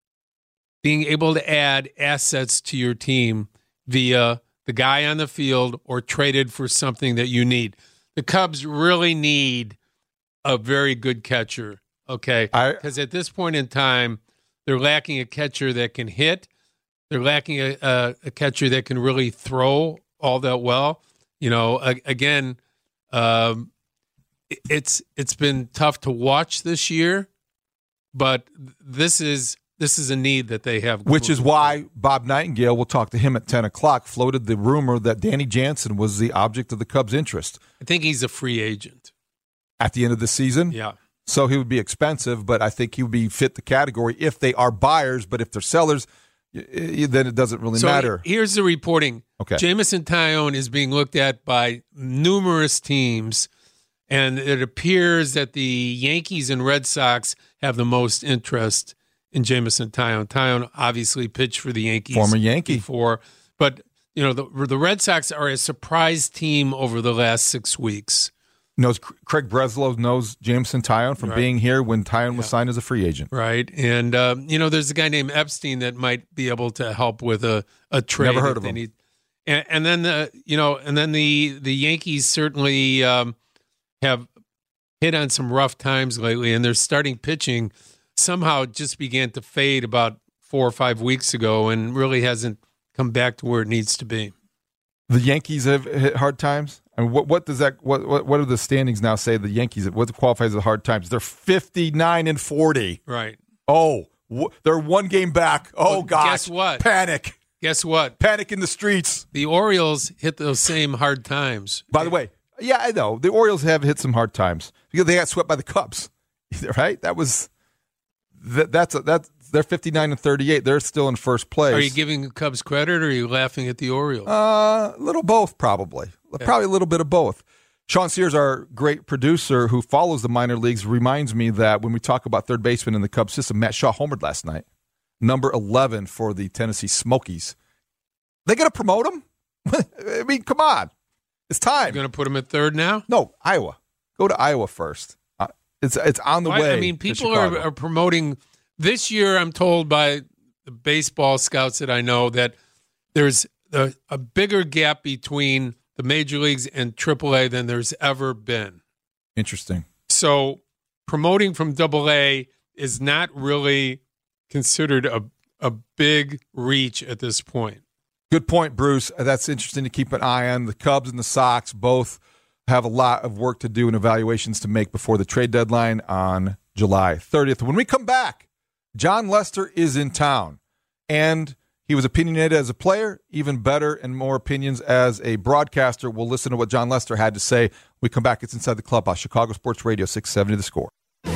being able to add assets to your team via the guy on the field or traded for something that you need. The Cubs really need a very good catcher, okay? Because at this point in time, they're lacking a catcher that can hit. They're lacking a, a, a catcher that can really throw all that well. You know, a, again, um, it- it's it's been tough to watch this year, but this is this is a need that they have. Which is why Bob Nightingale, we'll talk to him at ten o'clock, floated the rumor that Danny Jansen was the object of the Cubs' interest. I think he's a free agent. At the end of the season? Yeah. So he would be expensive, but I think he would be fit the category if they are buyers. But if they're sellers, y- y- then it doesn't really so matter. Here's the reporting. Okay. Jamison Tyone is being looked at by numerous teams, and it appears that the Yankees and Red Sox have the most interest in Jamison Tyone. Tyone obviously pitched for the Yankees. Former Yankee. Before, but you know the the Red Sox are a surprise team over the last six weeks. Knows Craig Breslow knows Jameson Tyone from Right. being here when Tyone was signed as a free agent. Right. And, um, you know, there's a guy named Epstein that might be able to help with a, a trade. Never heard if of they him. Need. And, and then, the, you know, and then the, the Yankees certainly um, have hit on some rough times lately, and their starting pitching somehow just began to fade about four or five weeks ago and really hasn't come back to where it needs to be. The Yankees have hit hard times. And what what does that what what, what do the standings now say? The Yankees, what qualifies as hard times? They're fifty-nine and forty. Right. Oh, wh- they're one game back. Oh Well, gosh! guess what? Panic! Guess what? Panic in the streets. The Orioles hit those same hard times. By the way, yeah, I know the Orioles have hit some hard times because they got swept by the Cubs. Right? That was that, that's a, that's they're fifty-nine and thirty-eight. They're still in first place. Are you giving the Cubs credit, or are you laughing at the Orioles? Uh, a little both, probably. Probably a little bit of both. Sean Sears, our great producer who follows the minor leagues, reminds me that when we talk about third baseman in the Cubs system, Matt Shaw homered last night. number eleven for the Tennessee Smokies. They going to promote him? I mean, come on. It's time. You're going to put him at third now? No, Iowa. Go to Iowa first. Uh, it's it's on the well, way. I mean, people are, are promoting. This year, I'm told by the baseball scouts that I know that there's a, a bigger gap between the major leagues and triple A than there's ever been. Interesting. So promoting from double A is not really considered a, a big reach at this point. Good point, Bruce. That's interesting to keep an eye on. The Cubs and the Sox both have a lot of work to do and evaluations to make before the trade deadline on July thirtieth. When we come back, Jon Lester is in town, and he was opinionated as a player, even better and more opinions as a broadcaster. We'll listen to what Jon Lester had to say. When we come back, it's Inside the Clubhouse, Chicago Sports Radio, six seventy The Score.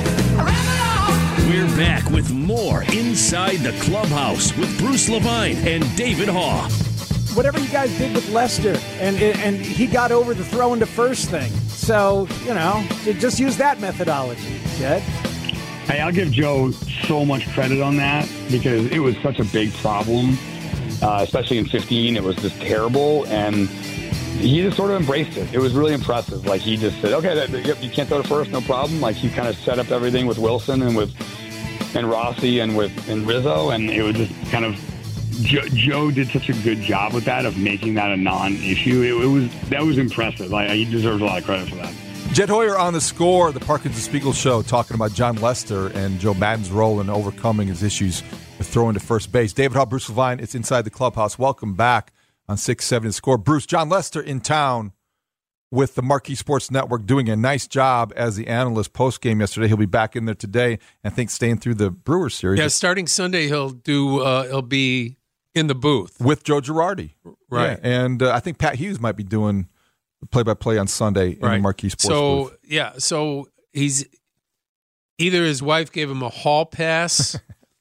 We're back with more Inside the Clubhouse with Bruce Levine and David Haugh. Whatever you guys did with Lester, and and he got over the throwing to first thing. So, you know, just use that methodology, Jed. Hey, I'll give Joe so much credit on that because it was such a big problem, uh, especially in fifteen. It was just terrible, and he just sort of embraced it. It was really impressive. Like, he just said, okay, that, you can't throw to first, no problem. Like, he kind of set up everything with Wilson and with and Rossi and with and Rizzo, and it was just kind of Joe, Joe did such a good job with that of making that a non-issue. It, it was that was impressive. Like, he deserves a lot of credit for that. Jed Hoyer on The Score, the Parkinson Spiegel Show, talking about Jon Lester and Joe Maddon's role in overcoming his issues with throwing to first base. David Haugh, Bruce Levine, it's Inside the Clubhouse. Welcome back on six seventy The Score. Bruce, Jon Lester in town with the Marquee Sports Network, doing a nice job as the analyst post-game yesterday. He'll be back in there today, and I think staying through the Brewers series. Yeah, starting Sunday, he'll do. Uh, he'll be in the booth with Joe Girardi, right? Yeah, and uh, I think Pat Hughes might be doing play-by-play on Sunday in right. the Marquee Sports so, booth. Yeah, so he's either his wife gave him a hall pass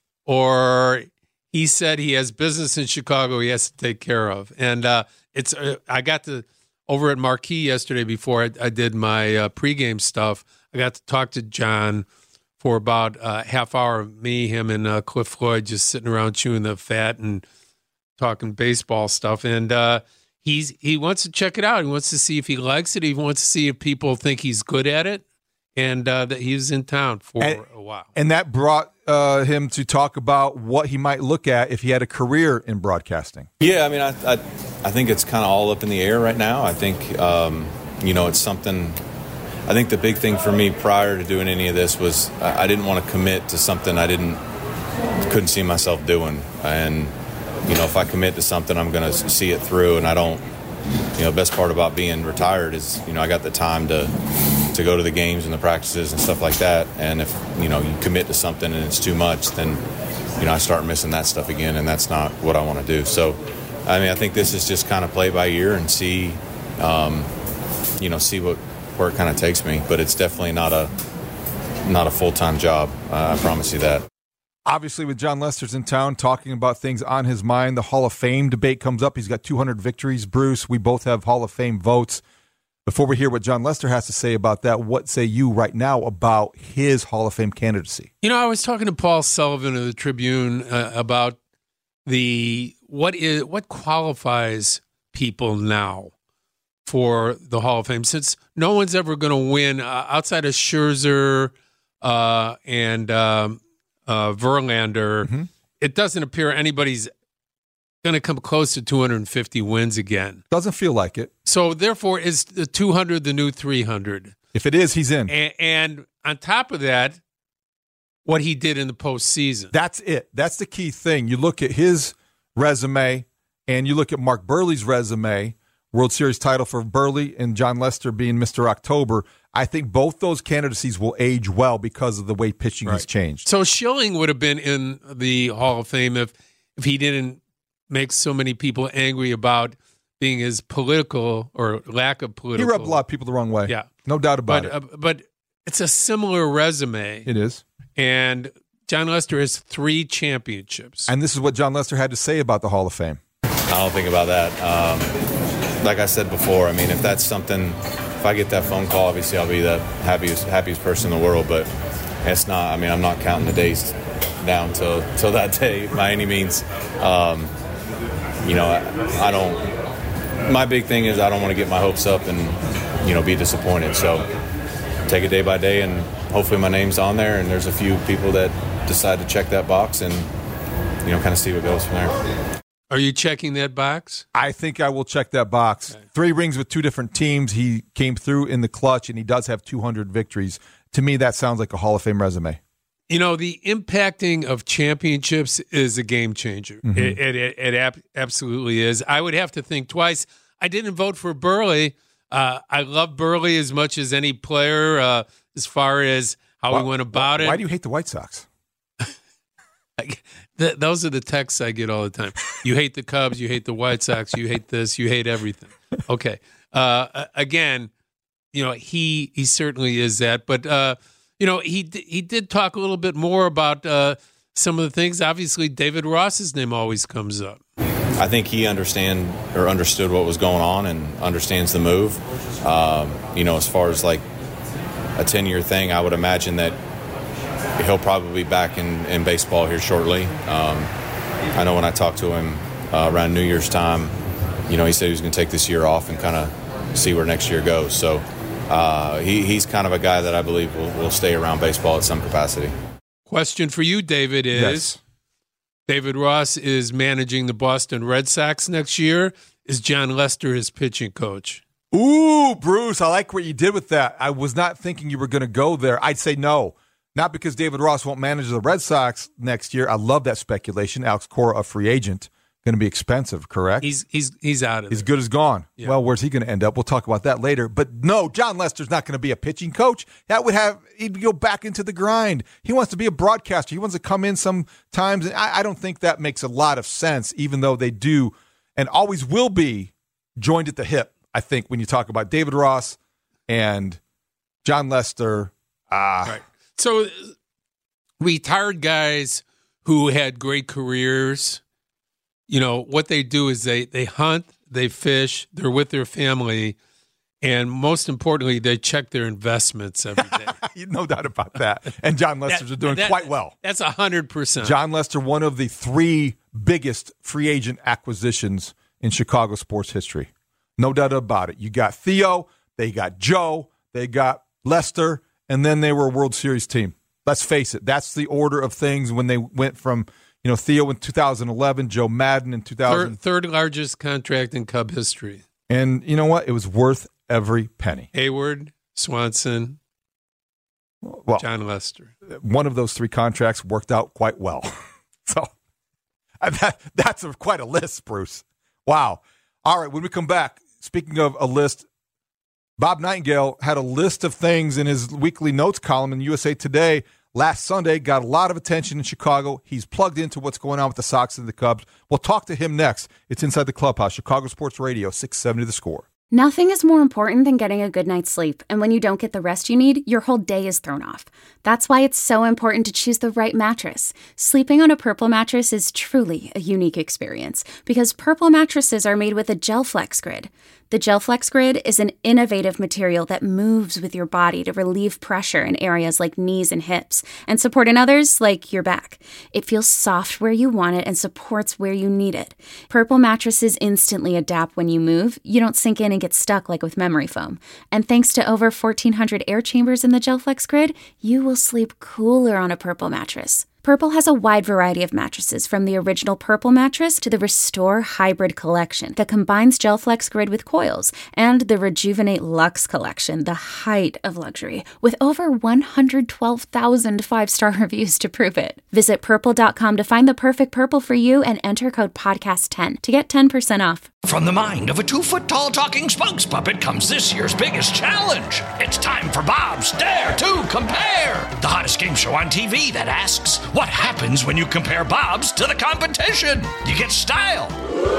or he said he has business in Chicago he has to take care of. And uh, it's uh, I got to, over at Marquee yesterday before I, I did my uh, pregame stuff, I got to talk to John for about a half hour, me, him, and uh, Cliff Floyd just sitting around chewing the fat and talking baseball stuff. And uh He's he wants to check it out. He wants to see if he likes it. He wants to see if people think he's good at it, and uh, that he's in town for and, a while. And that brought uh, him to talk about what he might look at if he had a career in broadcasting. Yeah, I mean, I I, I think it's kind of all up in the air right now. I think um, you know it's something. I think the big thing for me prior to doing any of this was I, I didn't want to commit to something I didn't couldn't see myself doing, and. You know, if I commit to something, I'm going to see it through, and I don't, you know, best part about being retired is, you know, I got the time to to go to the games and the practices and stuff like that, and if, you know, you commit to something and it's too much, then, you know, I start missing that stuff again, and that's not what I want to do. So, I mean, I think this is just kind of play by ear and see, um, you know, see what where it kind of takes me, but it's definitely not a, not a full-time job, uh, I promise you that. Obviously, with Jon Lester's in town talking about things on his mind, the Hall of Fame debate comes up. He's got two hundred victories, Bruce. We both have Hall of Fame votes. Before we hear what Jon Lester has to say about that, what say you right now about his Hall of Fame candidacy? You know, I was talking to Paul Sullivan of the Tribune uh, about the what is what qualifies people now for the Hall of Fame, since no one's ever going to win uh, outside of Scherzer uh, and um, uh, Verlander. Mm-hmm. It doesn't appear anybody's going to come close to two hundred fifty wins again. Doesn't feel like it. So therefore, is the two hundred the new three hundred? If it is, he's in. And, and on top of that, what he did in the postseason. That's it. That's the key thing. You look at his resume and you look at Mark Buehrle's resume, World Series title for Buehrle and Jon Lester being Mister October. I think both those candidacies will age well because of the way pitching Right. has changed. So Schilling would have been in the Hall of Fame if if he didn't make so many people angry about being his political or lack of political. He rubbed a lot of people the wrong way. Yeah. No doubt about but, it. Uh, but it's a similar resume. It is. And Jon Lester has three championships. And this is what Jon Lester had to say about the Hall of Fame. I don't think about that. Um, like I said before, I mean, if that's something, if I get that phone call, obviously I'll be the happiest happiest person in the world. But it's not. I mean, I'm not counting the days down till till that day by any means. Um, you know, I, I don't. My big thing is I don't want to get my hopes up and you know be disappointed. So take it day by day, and hopefully my name's on there. And there's a few people that decide to check that box, and you know, kind of see what goes from there. Are you checking that box? I think I will check that box. Okay. Three rings with two different teams. He came through in the clutch, and he does have two hundred victories. To me, that sounds like a Hall of Fame resume. You know, the impacting of championships is a game changer. Mm-hmm. It, it, it, it ab- absolutely is. I would have to think twice. I didn't vote for Burley. Uh, I love Burley as much as any player uh, as far as how well, he went about why, it. Why do you hate the White Sox? Th- those are the texts I get all the time. You hate the Cubs, you hate the White Sox, you hate this, you hate everything. Okay. Uh, again, you know, he he certainly is that. But, uh, you know, he, d- he did talk a little bit more about uh, some of the things. Obviously, David Ross's name always comes up. I think he understand or understood what was going on and understands the move. Um, you know, as far as like a ten-year thing, I would imagine that he'll probably be back in, in baseball here shortly. Um, I know when I talked to him uh, around New Year's time, you know, he said he was going to take this year off and kind of see where next year goes. So uh, he, he's kind of a guy that I believe will, will stay around baseball at some capacity. Question for you, David, is yes. David Ross is managing the Boston Red Sox next year. Is John Lester his pitching coach? Ooh, Bruce, I like what you did with that. I was not thinking you were going to go there. I'd say no. Not because David Ross won't manage the Red Sox next year. I love that speculation. Alex Cora, a free agent, going to be expensive, correct? He's he's he's out of He's there. good as gone. Yeah. Well, where's he going to end up? We'll talk about that later. But no, John Lester's not going to be a pitching coach. That would have he'd go back into the grind. He wants to be a broadcaster. He wants to come in sometimes. And I, I don't think that makes a lot of sense, even though they do and always will be joined at the hip, I think, when you talk about David Ross and John Lester. Uh, right. So retired guys who had great careers, you know, what they do is they, they hunt, they fish, they're with their family, and most importantly, they check their investments every day. No doubt about that. And John Lester's that, are doing that, quite well. That's one hundred percent. John Lester, one of the three biggest free agent acquisitions in Chicago sports history. No doubt about it. You got Theo, they got Joe, they got Lester, and then they were a World Series team. Let's face it. That's the order of things when they went from, you know, Theo in two thousand eleven, Joe Madden in two thousand. Third, third largest contract in Cub history. And you know what? It was worth every penny. Hayward, Swanson, well, John Lester. One of those three contracts worked out quite well. So that, that's a, quite a list, Bruce. Wow. All right, when we come back, speaking of a list, Bob Nightingale had a list of things in his weekly notes column in U S A Today last Sunday, got a lot of attention in Chicago. He's plugged into what's going on with the Sox and the Cubs. We'll talk to him next. It's Inside the Clubhouse, Chicago Sports Radio, six seventy The Score. Nothing is more important than getting a good night's sleep, and when you don't get the rest you need, your whole day is thrown off. That's why it's so important to choose the right mattress. Sleeping on a Purple mattress is truly a unique experience, because Purple mattresses are made with a GelFlex Grid. The GelFlex Grid is an innovative material that moves with your body to relieve pressure in areas like knees and hips, and support in others like your back. It feels soft where you want it and supports where you need it. Purple mattresses instantly adapt when you move. You don't sink in and get stuck like with memory foam. And thanks to over fourteen hundred air chambers in the GelFlex Grid, you will sleep cooler on a Purple mattress. Purple has a wide variety of mattresses, from the original Purple mattress to the Restore Hybrid collection that combines GelFlex Grid with coils, and the Rejuvenate Luxe collection, the height of luxury, with over one hundred twelve thousand five-star reviews to prove it. Visit purple dot com to find the perfect Purple for you and enter code podcast ten to get ten percent off. From the mind of a two-foot-tall talking spokes puppet comes this year's biggest challenge. It's time for Bob's Dare to Compare, the hottest game show on T V that asks, what happens when you compare Bob's to the competition? You get style.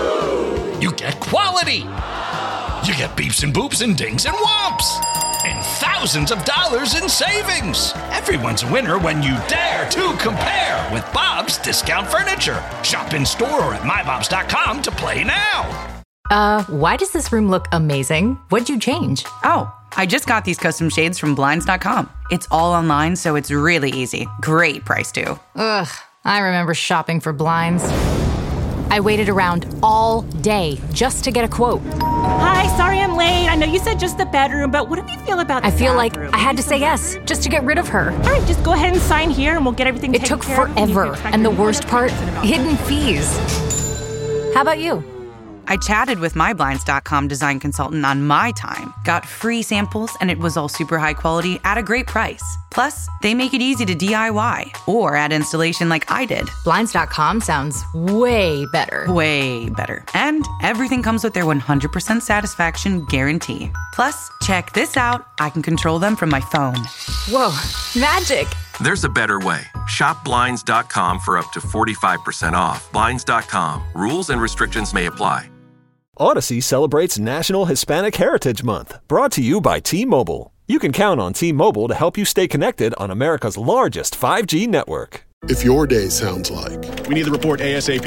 You get quality. You get beeps and boops and dings and whomps. And thousands of dollars in savings. Everyone's a winner when you dare to compare with Bob's Discount Furniture. Shop in store or at my bobs dot com to play now. Uh, why does this room look amazing? What'd you change? Oh, I just got these custom shades from blinds dot com. It's all online, so it's really easy. Great price, too. Ugh, I remember shopping for blinds. I waited around all day just to get a quote. Hi, sorry I'm late. I know you said just the bedroom, but what do you feel about the I feel bathroom? like I had to say yes just to get rid of her. All right, just go ahead and sign here and we'll get everything It taken took care of. forever, and the worst part, hidden fees. How about you? I chatted with my Blinds dot com design consultant on my time, got free samples, and it was all super high quality at a great price. Plus, they make it easy to D I Y or add installation like I did. Blinds dot com sounds way better. Way better. And everything comes with their one hundred percent satisfaction guarantee. Plus, check this out. I can control them from my phone. Whoa, magic. There's a better way. Shop Blinds dot com for up to forty-five percent off. Blinds dot com. Rules and restrictions may apply. Odyssey celebrates National Hispanic Heritage Month, brought to you by T-Mobile. You can count on T-Mobile to help you stay connected on America's largest five G network. If your day sounds like, we need the report ASAP,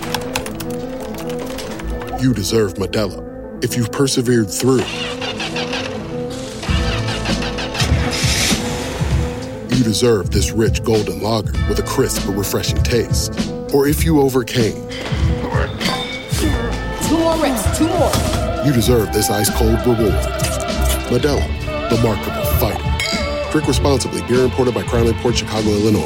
you deserve Modelo. If you've persevered through, you deserve this rich golden lager with a crisp but refreshing taste. Or if you overcame, Two more reps, two more. you deserve this ice-cold reward. Modelo, the Remarkable Fighter. Drink responsibly. Beer imported by Crown Imports, Chicago, Illinois.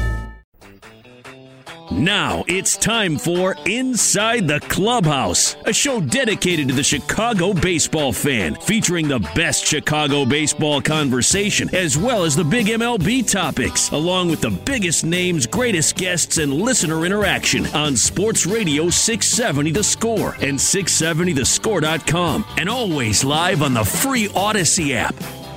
Now it's time for Inside the Clubhouse, a show dedicated to the Chicago baseball fan, featuring the best Chicago baseball conversation, as well as the big M L B topics, along with the biggest names, greatest guests, and listener interaction on Sports Radio six seventy The Score and six seventy the score dot com, and always live on the free Odyssey app.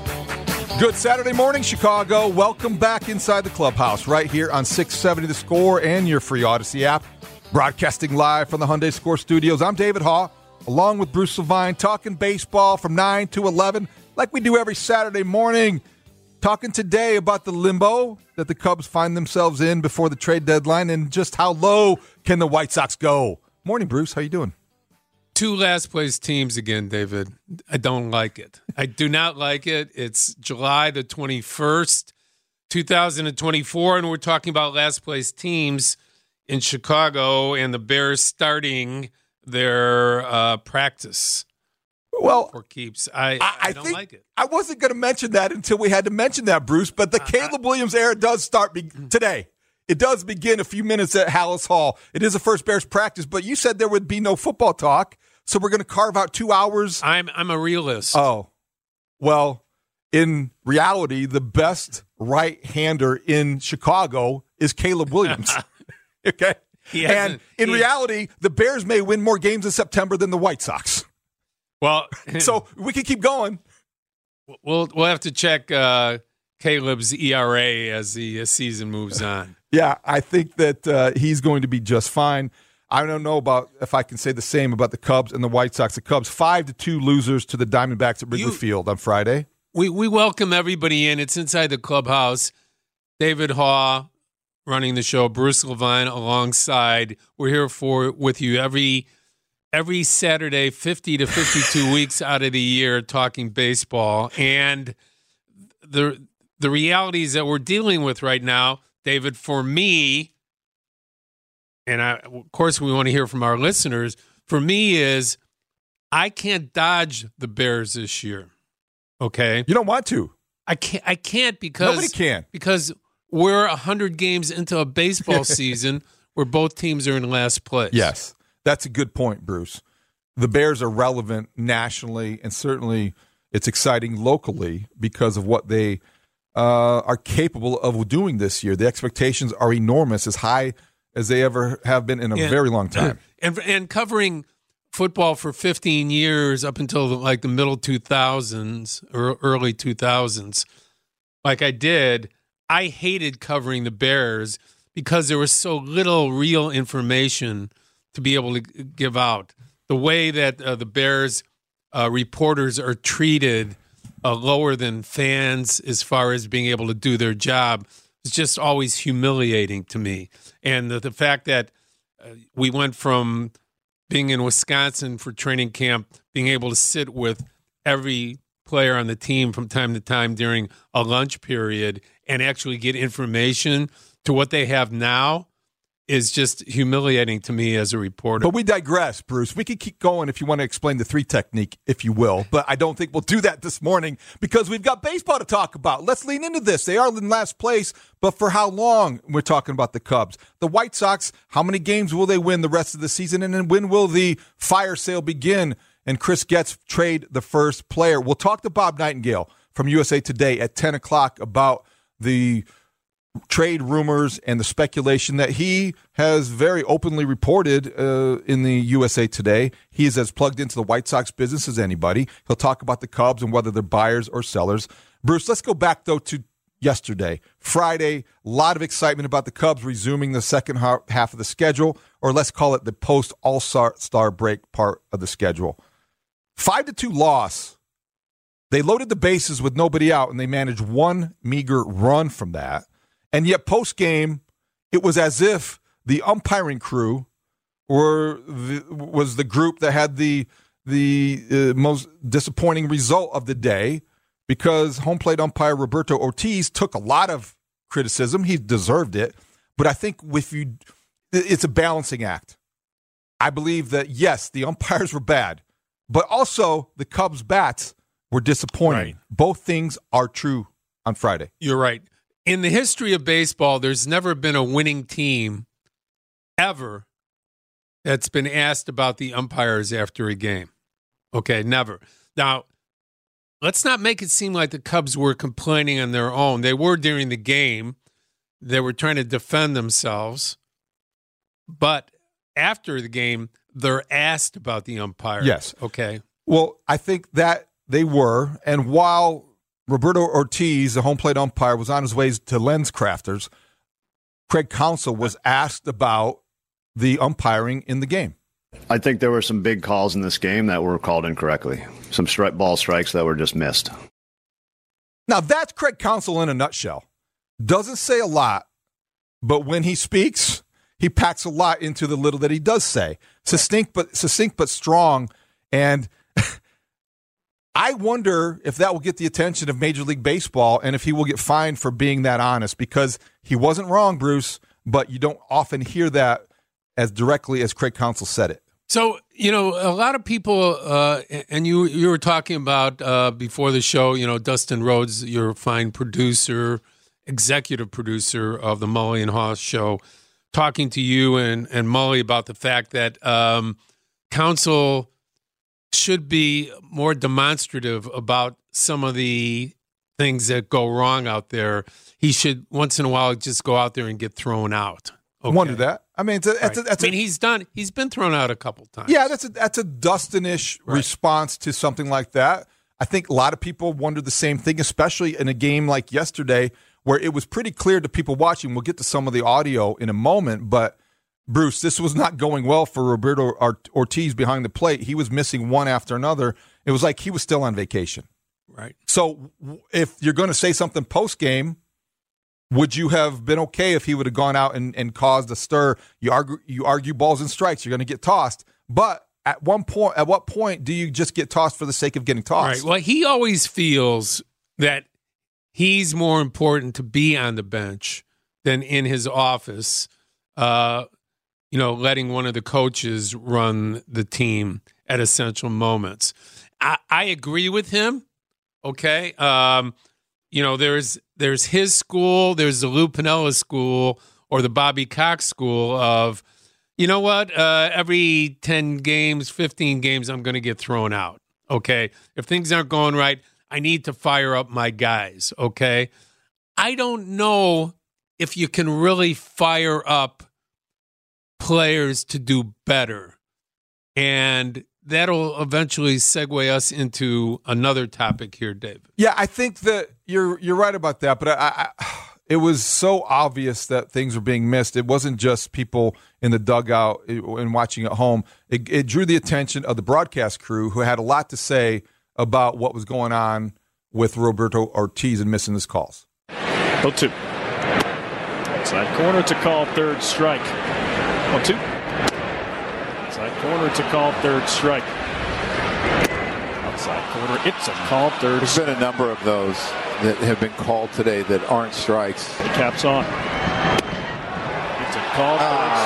Good Saturday morning, Chicago. Welcome back inside the clubhouse right here on six seventy The Score and your free Odyssey app. Broadcasting live from the Hyundai Score Studios. I'm David Haugh, along with Bruce Levine, talking baseball from nine to eleven, like we do every Saturday morning. Talking today about the limbo that the Cubs find themselves in before the trade deadline and just how low can the White Sox go. Morning, Bruce. How you doing? Two last place teams again, David. I don't like it. I do not like it. It's July the twenty-first, two thousand twenty-four, and we're talking about last place teams in Chicago and the Bears starting their uh, practice. Well, for keeps. I, I, I don't think like it. I wasn't going to mention that until we had to mention that, Bruce, but the uh, Caleb Williams era does start be- today. It does begin a few minutes at Hallis Hall. It is a first Bears practice, but you said there would be no football talk, so we're going to carve out two hours. I'm I'm a realist. Oh, well, in reality, the best right-hander in Chicago is Caleb Williams. Okay? And in he, reality, the Bears may win more games in September than the White Sox. Well, so we can keep going. We'll we'll have to check uh, Caleb's E R A as the uh, season moves on. Yeah, I think that uh, he's going to be just fine. I don't know about if I can say the same about the Cubs and the White Sox. The Cubs five to two losers to the Diamondbacks at Wrigley you, Field on Friday. We we welcome everybody in. It's inside the clubhouse. David Haugh running the show. Bruce Levine alongside. We're here for with you every every Saturday, fifty to fifty-two weeks out of the year, talking baseball. And the the realities that we're dealing with right now, David, for me. And I, of course, we want to hear from our listeners. For me, is I can't dodge the Bears this year. Okay, you don't want to. I can't. I can't because nobody can. Because we're a hundred games into a baseball season where both teams are in last place. Yes, that's a good point, Bruce. The Bears are relevant nationally, and certainly it's exciting locally because of what they uh, are capable of doing this year. The expectations are enormous, as high as they ever have been in a and, very long time. And and covering football for fifteen years up until the, like the middle two thousands or early two thousands, like I did, I hated covering the Bears because there was so little real information to be able to give out. The way that uh, the Bears uh, reporters are treated uh, lower than fans as far as being able to do their job is just always humiliating to me. And the, the fact that uh, we went from being in Wisconsin for training camp, being able to sit with every player on the team from time to time during a lunch period and actually get information to what they have now, is just humiliating to me as a reporter. But we digress, Bruce. We could keep going if you want to explain the three technique, if you will. But I don't think we'll do that this morning because we've got baseball to talk about. Let's lean into this. They are in last place, but for how long? We're talking about the Cubs. The White Sox, how many games will they win the rest of the season? And then when will the fire sale begin and Chris Getz trade the first player? We'll talk to Bob Nightingale from U S A Today at ten o'clock about the trade rumors and the speculation that he has very openly reported uh, in the U S A Today. He is as plugged into the White Sox business as anybody. He'll talk about the Cubs and whether they're buyers or sellers. Bruce, let's go back, though, to yesterday. Friday, a lot of excitement about the Cubs resuming the second half of the schedule, or let's call it the post-All-Star break part of the schedule. Five to two loss. They loaded the bases with nobody out, and they managed one meager run from that. And yet, post-game, it was as if the umpiring crew were the, was the group that had the the uh, most disappointing result of the day because home plate umpire Roberto Ortiz took a lot of criticism. He deserved it. But I think if you, it's a balancing act. I believe that, yes, the umpires were bad, but also the Cubs' bats were disappointing. Right. Both things are true on Friday. You're right. In the history of baseball, there's never been a winning team ever that's been asked about the umpires after a game. Okay, never. Now, let's not make it seem like the Cubs were complaining on their own. They were during the game. They were trying to defend themselves. But after the game, they're asked about the umpires. Yes. Okay. Well, I think that they were. And while Roberto Ortiz, the home plate umpire, was on his way to LensCrafters, Craig Counsell was asked about the umpiring in the game. I think there were some big calls in this game that were called incorrectly. Some strike ball strikes that were just missed. Now, that's Craig Counsell in a nutshell. Doesn't say a lot, but when he speaks, he packs a lot into the little that he does say. Succinct but succinct but strong. And I wonder if that will get the attention of Major League Baseball and if he will get fined for being that honest, because he wasn't wrong, Bruce, but you don't often hear that as directly as Craig Counsell said it. So, you know, a lot of people, uh, and you you were talking about uh, before the show, you know, Dustin Rhodes, your fine producer, executive producer of the Mully and Haw show, talking to you and, and Mully about the fact that um, Counsell should be more demonstrative about some of the things that go wrong out there. He should once in a while just go out there and get thrown out. Okay. Wonder that. I mean, it's a, it's right. a, it's I mean, a, he's done. He's been thrown out a couple times. Yeah, that's a that's a Dustin-ish right. response to something like that. I think a lot of people wonder the same thing, especially in a game like yesterday, where it was pretty clear to people watching. We'll get to some of the audio in a moment, but Bruce, this was not going well for Roberto Ortiz behind the plate. He was missing one after another. It was like he was still on vacation. Right. So if you're going to say something post-game, would you have been okay if he would have gone out and, and caused a stir? You argue, you argue balls and strikes. You're going to get tossed. But at one point, at what point do you just get tossed for the sake of getting tossed? Right. Well, he always feels that he's more important to be on the bench than in his office, uh, you know, letting one of the coaches run the team at essential moments. I, I agree with him. Okay. Um, you know, there's there's his school, there's the Lou Piniella school or the Bobby Cox school of, you know what, uh, every ten games, fifteen games, I'm going to get thrown out. Okay. If things aren't going right, I need to fire up my guys. Okay. I don't know if you can really fire up players to do better. And that'll eventually segue us into another topic here, David. Yeah, I think that you're you're right about that, but I, I, it was so obvious that things were being missed. It wasn't just people in the dugout and watching at home. It, it drew the attention of the broadcast crew, who had a lot to say about what was going on with Roberto Ortiz and missing his calls. oh two. Outside corner to call third strike. one two. Outside corner to call third strike. Outside corner, it's a call third. There's been a number of those that have been called today that aren't strikes. The cap's on. It's a call third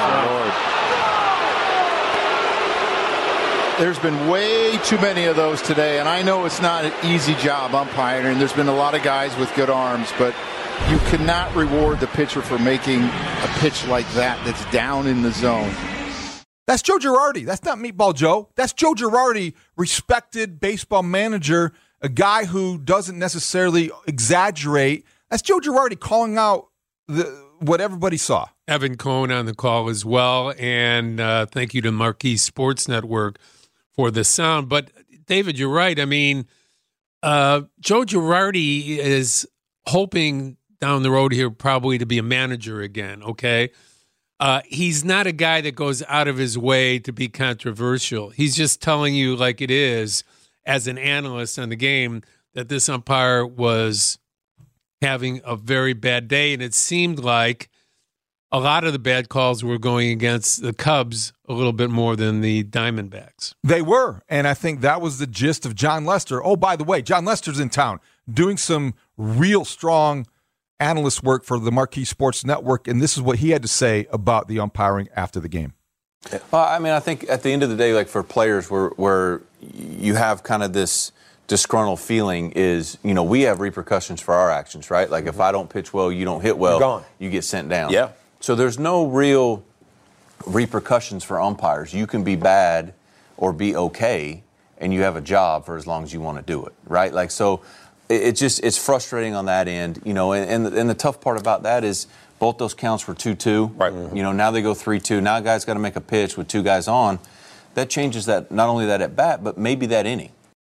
There's been way too many of those today, and I know it's not an easy job umpiring. There's been a lot of guys with good arms, but you cannot reward the pitcher for making a pitch like that that's down in the zone. That's Joe Girardi. That's not Meatball Joe. That's Joe Girardi, respected baseball manager, a guy who doesn't necessarily exaggerate. That's Joe Girardi calling out the, what everybody saw. Evan Cohn on the call as well, and uh, thank you to Marquee Sports Network for the sound. But, David, you're right. I mean, uh, Joe Girardi is hoping down the road here probably to be a manager again, okay? Uh, he's not a guy that goes out of his way to be controversial. He's just telling you like it is as an analyst on the game that this umpire was having a very bad day, and it seemed like a lot of the bad calls were going against the Cubs a little bit more than the Diamondbacks. They were, and I think that was the gist of John Lester. Oh, by the way, John Lester's in town doing some real strong analyst work for the Marquee Sports Network, and this is what he had to say about the umpiring after the game. Well, I mean, I think at the end of the day, like for players where, where you have kind of this disgruntled feeling is, you know, we have repercussions for our actions, right? Like if I don't pitch well, you don't hit well, You're gone. You get sent down. Yeah. So there's no real repercussions for umpires. You can be bad or be okay, and you have a job for as long as you want to do it, right? Like, so it, it just, it's frustrating on that end, you know, and, and, the, and the tough part about that is both those counts were two two. Right. You know, now they go three two. Now a guy's got to make a pitch with two guys on. That changes that, not only that at bat, but maybe that inning.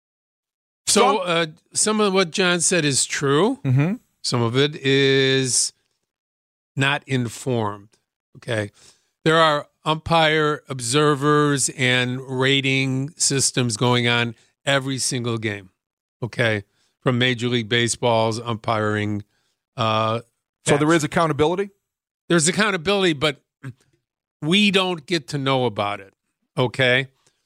So uh, some of what John said is true. Mm-hmm. Some of it is not informed, okay? There are umpire observers and rating systems going on every single game, okay? From Major League Baseball's umpiring. Uh, so there is accountability? There's accountability, but we don't get to know about it, okay?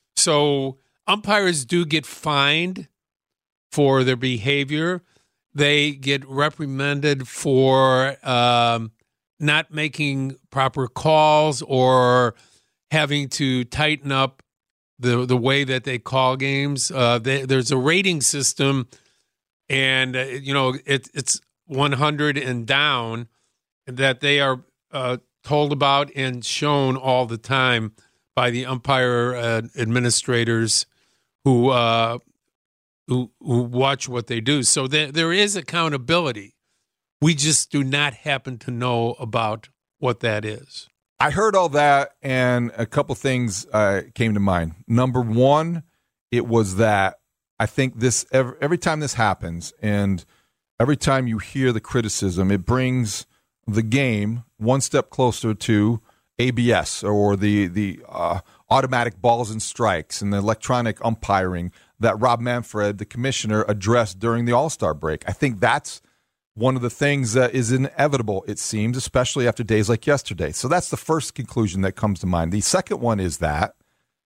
So umpires do get fined for their behavior. They get reprimanded for um, not making proper calls or having to tighten up the the way that they call games. Uh, they, there's a rating system, and uh, you know it, it's one hundred and down that they are uh, told about and shown all the time by the umpire uh, administrators who. Uh, Who, who watch what they do. So there, there is accountability. We just do not happen to know about what that is. I heard all that, and a couple things uh, came to mind. Number one, it was that I think this every, every time this happens, and every time you hear the criticism, it brings the game one step closer to A B S or the the uh, automatic balls and strikes and the electronic umpiring that Rob Manfred, the commissioner, addressed during the All-Star break. I think that's one of the things that is inevitable, it seems, especially after days like yesterday. So that's the first conclusion that comes to mind. The second one is that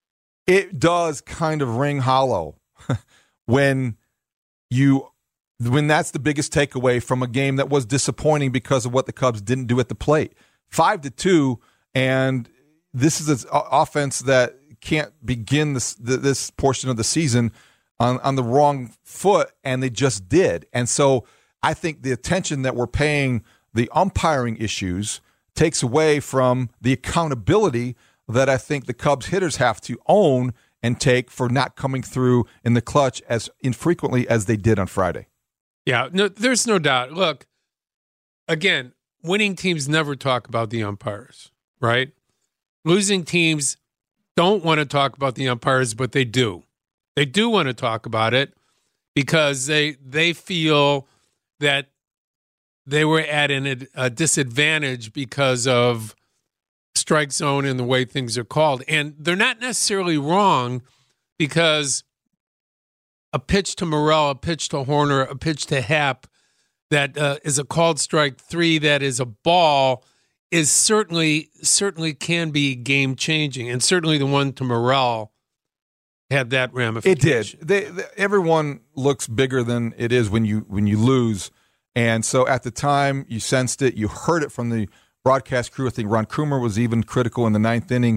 it does kind of ring hollow when you when that's the biggest takeaway from a game that was disappointing because of what the Cubs didn't do at the plate. Five to two, and this is an offense that can't begin this this portion of the season on, on the wrong foot, and they just did. And so I think the attention that we're paying the umpiring issues takes away from the accountability that I think the Cubs hitters have to own and take for not coming through in the clutch as infrequently as they did on Friday. Yeah, no, there's no doubt. Look, again, winning teams never talk about the umpires, right? Losing teams don't want to talk about the umpires, but they do. They do want to talk about it because they they feel that they were at an, a disadvantage because of strike zone and the way things are called. And they're not necessarily wrong because a pitch to Morel, a pitch to Horner, a pitch to Happ that uh, is a called strike three that is a ball is certainly certainly can be game changing, and certainly the one to Morel had that ramification. It did. They, they, everyone looks bigger than it is when you when you lose, and so at the time you sensed it, you heard it from the broadcast crew. I think Ron Coomer was even critical in the ninth inning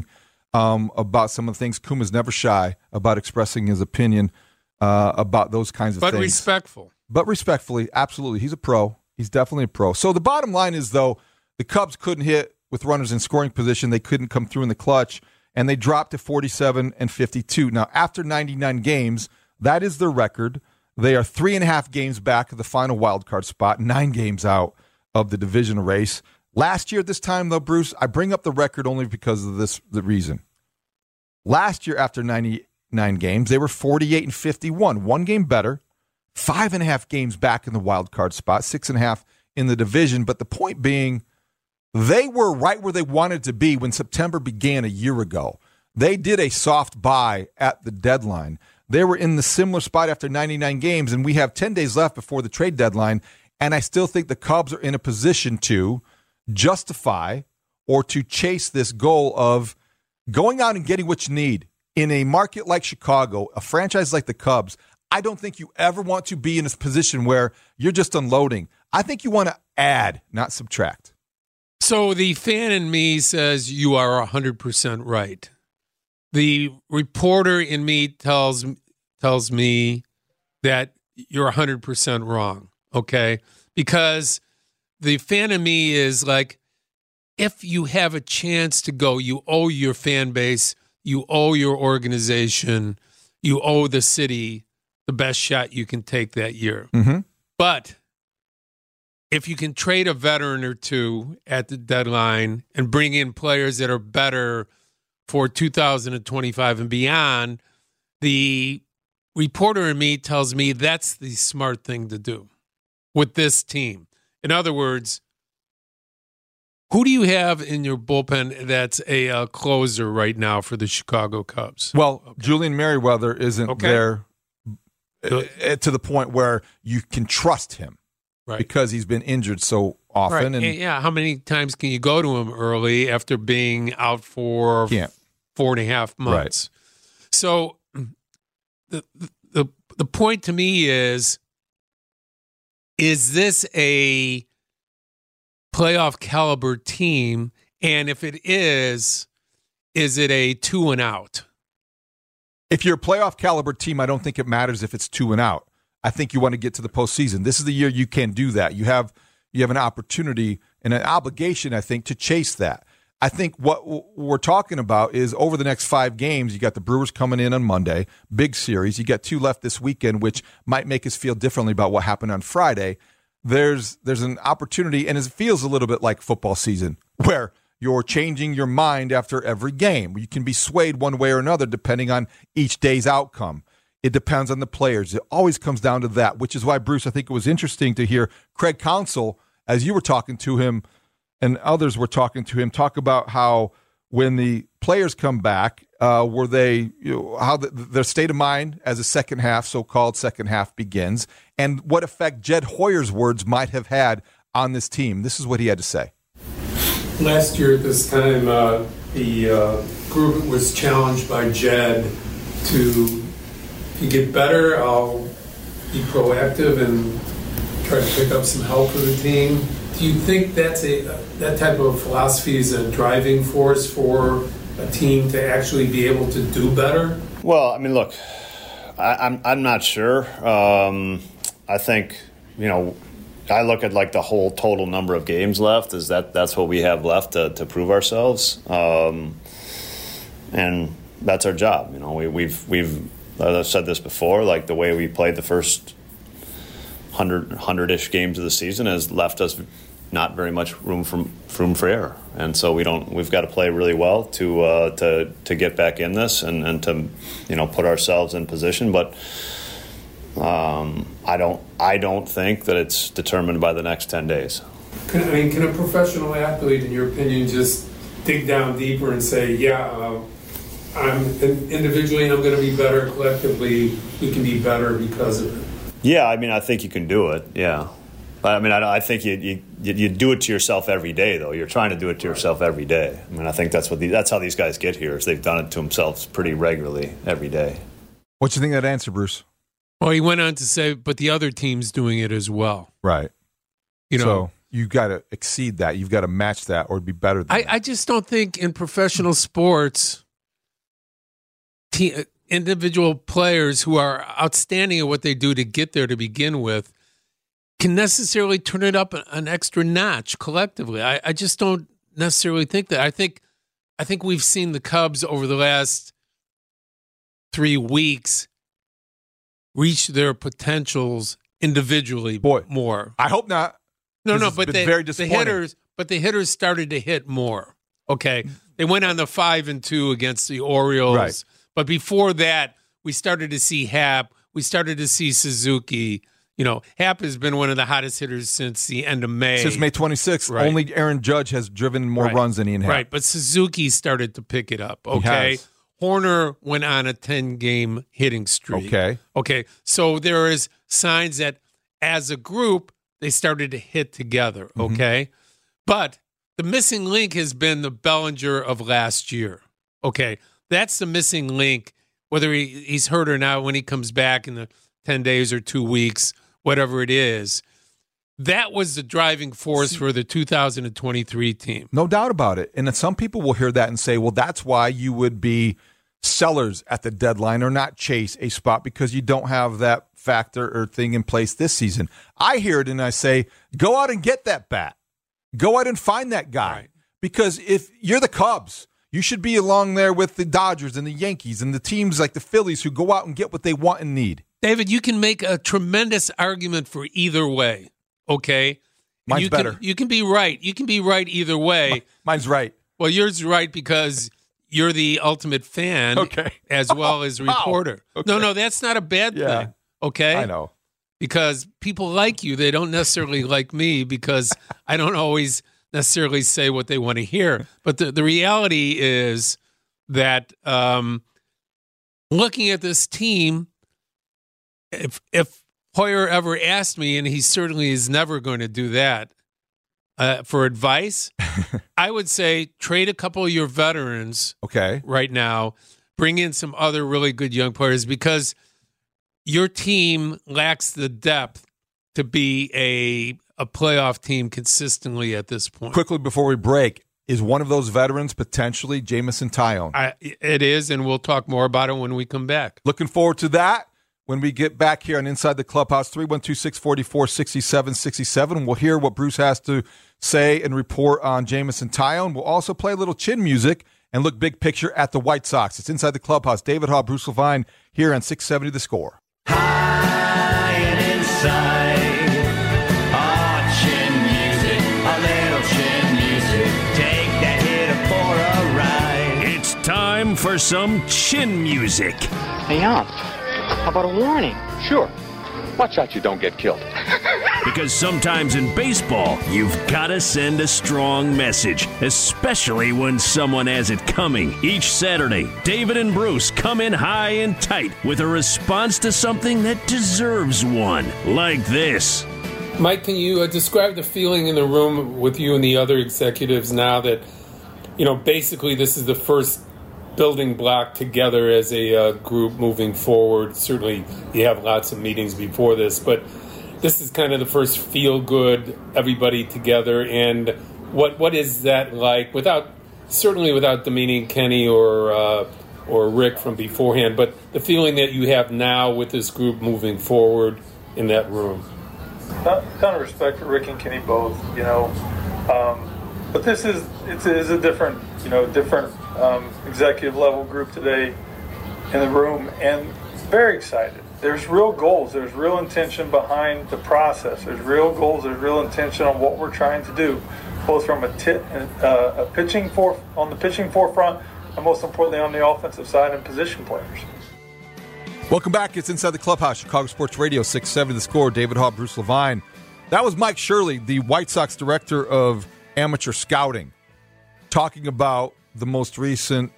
um, about some of the things. Kuma's never shy about expressing his opinion uh, about those kinds of but things. But respectful. But respectfully, absolutely. He's a pro. He's definitely a pro. So the bottom line is, though, the Cubs couldn't hit with runners in scoring position. They couldn't come through in the clutch, and they dropped to forty-seven and fifty-two. Now, after ninety-nine games, that is their record. They are three and a half games back of the final wild card spot, nine games out of the division race. Last year at this time, though, Bruce, I bring up the record only because of this the reason. Last year, after ninety-nine games, they were forty-eight and fifty-one, one game better, five and a half games back in the wild card spot, six and a half in the division. But the point being, they were right where they wanted to be when September began a year ago. They did a soft buy at the deadline. They were in the similar spot after ninety-nine games, and we have ten days left before the trade deadline, and I still think the Cubs are in a position to justify or to chase this goal of going out and getting what you need. In a market like Chicago, a franchise like the Cubs, I don't think you ever want to be in a position where you're just unloading. I think you want to add, not subtract. So the fan in me says you are one hundred percent right. The reporter in me tells tells me that you're one hundred percent wrong, okay? Because the fan in me is like, if you have a chance to go, you owe your fan base, you owe your organization, you owe the city the best shot you can take that year. Mm-hmm. But if you can trade a veteran or two at the deadline and bring in players that are better for two thousand twenty-five and beyond, the reporter in me tells me that's the smart thing to do with this team. In other words, who do you have in your bullpen that's a uh, closer right now for the Chicago Cubs? Well, okay. Julian Merriweather isn't okay. there uh, to the point where you can trust him. Right. Because he's been injured so often. Right. And yeah, how many times can you go to him early after being out for can't. four and a half months? Right. So the, the the point to me is, is this a playoff caliber team? And if it is, is it a two and out? If you're a playoff caliber team, I don't think it matters if it's two and out. I think you want to get to the postseason. This is the year you can do that. You have you have an opportunity and an obligation, I think, to chase that. I think what we're talking about is over the next five games, you got the Brewers coming in on Monday, big series. You got two left this weekend, which might make us feel differently about what happened on Friday. There's there's an opportunity, and it feels a little bit like football season, where you're changing your mind after every game. You can be swayed one way or another depending on each day's outcome. It depends on the players. It always comes down to that, which is why, Bruce, I think it was interesting to hear Craig Counsell, as you were talking to him and others were talking to him, talk about how when the players come back, uh, were they, you know, how the, their state of mind as a second half, so-called second half begins, and what effect Jed Hoyer's words might have had on this team. This is what he had to say. Last year at this time, uh, the uh, group was challenged by Jed to to get better. I'll be proactive and try to pick up some help for the team. Do you think that's a that type of philosophy is a driving force for a team to actually be able to do better? Well, I mean, look, I, I'm I'm not sure. Um, I think, you know, I look at like the whole total number of games left. Is that that's what we have left to, to prove ourselves, um, and that's our job. You know, we, we've we've. I've said this before, like the way we played the first hundred, hundred-ish games of the season has left us not very much room for room for error, and so we don't. We've got to play really well to uh, to to get back in this and, and to you know put ourselves in position. But um, I don't I don't think that it's determined by the next ten days. Can, I mean, can a professional athlete, in your opinion, just dig down deeper and say, yeah? Uh, I'm individually, I'm going to be better. Collectively, we can be better because of it. Yeah, I mean, I think you can do it. Yeah, I mean, I, I think you, you you do it to yourself every day, though. You're trying to do it to yourself every day. I mean, I think that's what the, that's how these guys get here. Is they've done it to themselves pretty regularly every day. What do you think of that answer, Bruce? Well, he went on to say, but the other team's doing it as well. Right. You know, so you've got to exceed that. You've got to match that or be better than I, that. I just don't think in professional sports te- individual players who are outstanding at what they do to get there to begin with can necessarily turn it up an extra notch collectively. I, I just don't necessarily think that. I think I think we've seen the Cubs over the last three weeks reach their potentials individually Boy, more. I hope not. No, no, it's but been they, very the disappointing. hitters, but the hitters started to hit more. Okay, they went on the five and two against the Orioles, Right. but before that, we started to see Happ. We started to see Suzuki. You know, Happ has been one of the hottest hitters since the end of May. Since May twenty-sixth, Right. only Aaron Judge has driven more Right. runs than Ian Happ. Right, but Suzuki started to pick it up. He Okay, has. Horner went on a ten-game hitting streak. Okay. Okay, so there is signs that as a group, they started to hit together, Mm-hmm. okay? But the missing link has been the Bellinger of last year, okay? That's the missing link, whether he, he's hurt or not when he comes back in the ten days or two weeks, whatever it is. That was the driving force for the two thousand twenty-three team. No doubt about it. And then some people will hear that and say, well, that's why you would be sellers at the deadline or not chase a spot because you don't have that factor or thing in place this season. I hear it and I say, go out and get that bat. Go out and find that guy. Right. Because if you're the Cubs, you should be along there with the Dodgers and the Yankees and the teams like the Phillies who go out and get what they want and need. David, you can make a tremendous argument for either way, okay? Mine's you better. Can, you can be right. You can be right either way. Mine's right. Well, yours is right because you're the ultimate fan Okay. as well as Wow. reporter. Okay. No, no, that's not a bad Yeah. thing, okay? I know. Because people like you. They don't necessarily like me because I don't always necessarily say what they want to hear. But the, the reality is that um, looking at this team, if if Hoyer ever asked me, and he certainly is never going to do that, uh, for advice, I would say trade a couple of your veterans Okay. right now, bring in some other really good young players because your team lacks the depth to be a a playoff team consistently at this point. Quickly before we break, is one of those veterans potentially Jamison Tyone? I, it is, and we'll talk more about it when we come back. Looking forward to that when we get back here on Inside the Clubhouse, three one two, six four four, six seven six seven. We'll hear what Bruce has to say and report on Jamison Tyone. We'll also play a little chin music and look big picture at the White Sox. It's Inside the Clubhouse. David Haugh, Bruce Levine here on six seventy The Score. High and inside, oh, chin music, a little chin music. Take that hitter for a ride. It's time for some chin music. Hey, Ump, how about a warning? Sure. Watch out you don't get killed. Because sometimes in baseball, you've got to send a strong message, especially when someone has it coming. Each Saturday, David and Bruce come in high and tight with a response to something that deserves one, like this. Mike, can you uh, describe the feeling in the room with you and the other executives now that, you know, basically this is the first building block together as a uh, group moving forward? Certainly you have lots of meetings before this, but this is kind of the first feel-good, everybody together. And what what is that like? Without certainly without demeaning Kenny or uh, or Rick from beforehand, but the feeling that you have now with this group moving forward in that room. Ton ton of respect for Rick and Kenny both, you know. Um, but this is it's it is a different, you know, different um, executive level group today in the room, and very excited. There's real goals. There's real intention behind the process. There's real goals. There's real intention on what we're trying to do, both from a, tit, uh, a pitching for on the pitching forefront, and most importantly on the offensive side and position players. Welcome back. It's Inside the Clubhouse, Chicago Sports Radio, six seventy The Score. David Haugh, Bruce Levine. That was Mike Shirley, the White Sox director of amateur scouting, talking about the most recent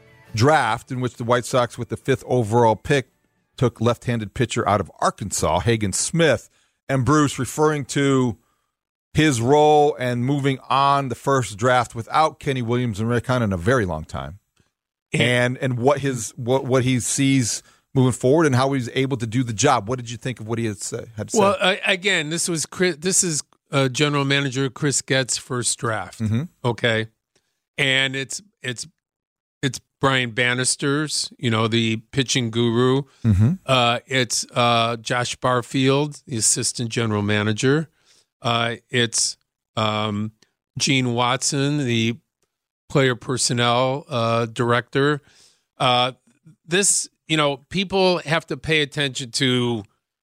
draft in which the White Sox, with the fifth overall pick, took left-handed pitcher out of Arkansas, Hagen Smith, and Bruce referring to his role and moving on the first draft without Kenny Williams and Rick Hahn in a very long time, and and what his what what he sees moving forward and how he's able to do the job. What did you think of what he had, say, had to say? Well, uh, again, this was Chris, this is uh, General Manager Chris Getz' first draft. Mm-hmm. Okay, and it's it's it's Brian Bannister's, you know, the pitching guru. Mm-hmm. Uh, it's uh, Josh Barfield, the assistant general manager. Uh, it's um, Gene Watson, the player personnel uh, director. Uh, this, you know, people have to pay attention to.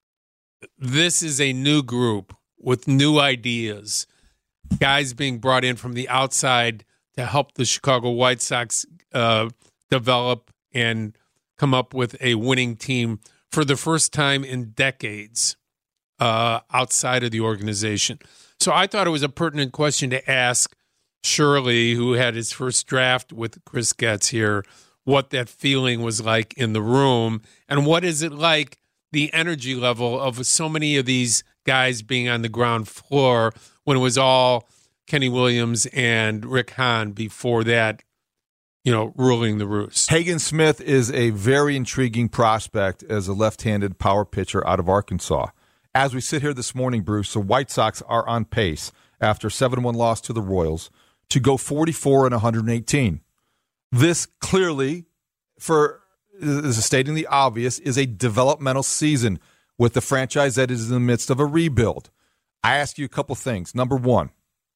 This is a new group with new ideas, guys being brought in from the outside to help the Chicago White Sox uh, develop and come up with a winning team for the first time in decades uh, outside of the organization. So I thought it was a pertinent question to ask Shirley, who had his first draft with Chris Getz here, what that feeling was like in the room, and what is it like, the energy level of so many of these guys being on the ground floor when it was all Kenny Williams and Rick Hahn before that, you know, ruling the roost. Hagen Smith is a very intriguing prospect as a left-handed power pitcher out of Arkansas. As we sit here this morning, Bruce, the White Sox are on pace after a seven one loss to the Royals to go forty-four and one hundred eighteen. This clearly, for is stating the obvious, is a developmental season with the franchise that is in the midst of a rebuild. I ask you a couple things. Number one,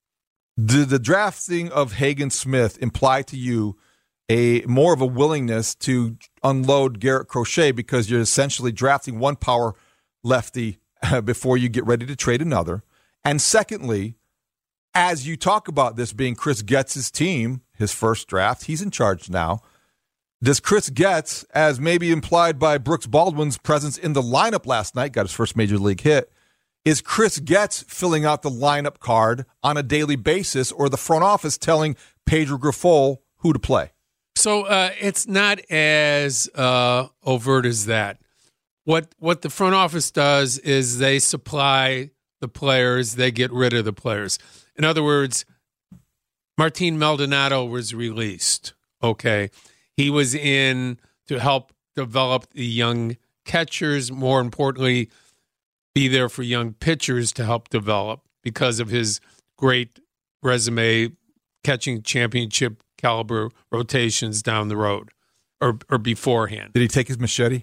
did the drafting of Hagen Smith imply to you a more of a willingness to unload Garrett Crochet because you're essentially drafting one power lefty before you get ready to trade another? And secondly, as you talk about this being Chris Getz's team, his first draft, he's in charge now. Does Chris Getz, as maybe implied by Brooks Baldwin's presence in the lineup last night, got his first major league hit, is Chris Getz filling out the lineup card on a daily basis, or the front office telling Pedro Grifol who to play? So uh, it's not as uh, overt as that. What what the front office does is they supply the players, they get rid of the players. In other words, Martin Maldonado was released, okay? He was in to help develop the young catchers, more importantly, be there for young pitchers to help develop because of his great resume catching championship caliber rotations down the road or or beforehand. Did he take his machete?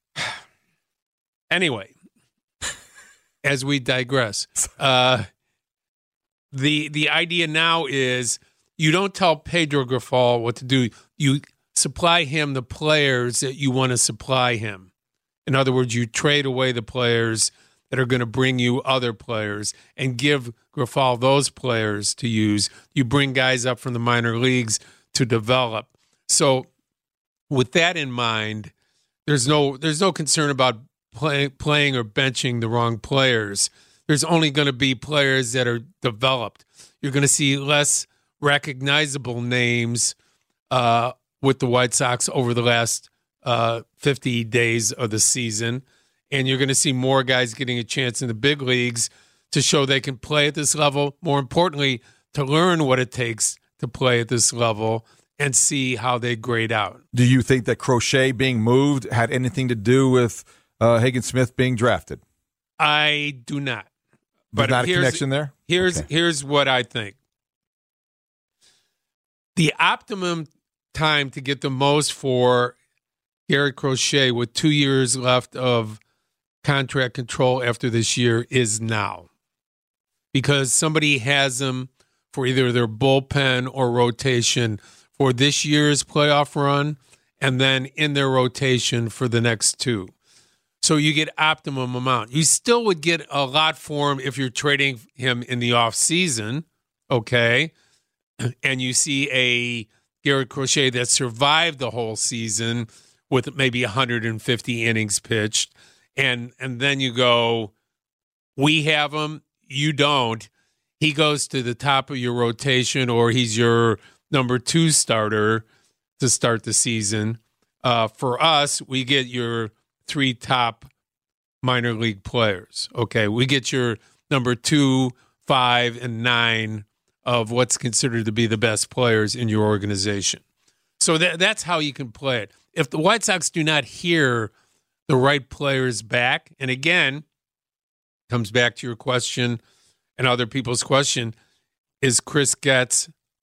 Anyway, as we digress, uh, the the idea now is you don't tell Pedro Grifol what to do. You supply him the players that you want to supply him. In other words, you trade away the players that are going to bring you other players and give Grifol those players to use. You bring guys up from the minor leagues to develop. So with that in mind, there's no there's no concern about play, playing or benching the wrong players. There's only going to be players that are developed. You're going to see less recognizable names uh, with the White Sox over the last uh, fifty days of the season. And you're going to see more guys getting a chance in the big leagues to show they can play at this level. More importantly, to learn what it takes to play at this level and see how they grade out. Do you think that Crochet being moved had anything to do with uh, Hagen Smith being drafted? I do not. But not a connection there? Here's Okay. here's what I think. The optimum time to get the most for Garrett Crochet with two years left of contract control after this year is now, because somebody has them for either their bullpen or rotation for this year's playoff run and then in their rotation for the next two. So you get optimum amount. You still would get a lot for him if you're trading him in the offseason, okay? And you see a Garrett Crochet that survived the whole season with maybe one hundred fifty innings pitched. And and then you go, we have him, you don't. He goes to the top of your rotation, or he's your number two starter to start the season. Uh, for us, we get your three top minor league players. Okay, we get your number two, five, and nine of what's considered to be the best players in your organization. So that, that's how you can play it. If the White Sox do not hear the right players back, and again, comes back to your question and other people's question, is Chris Getz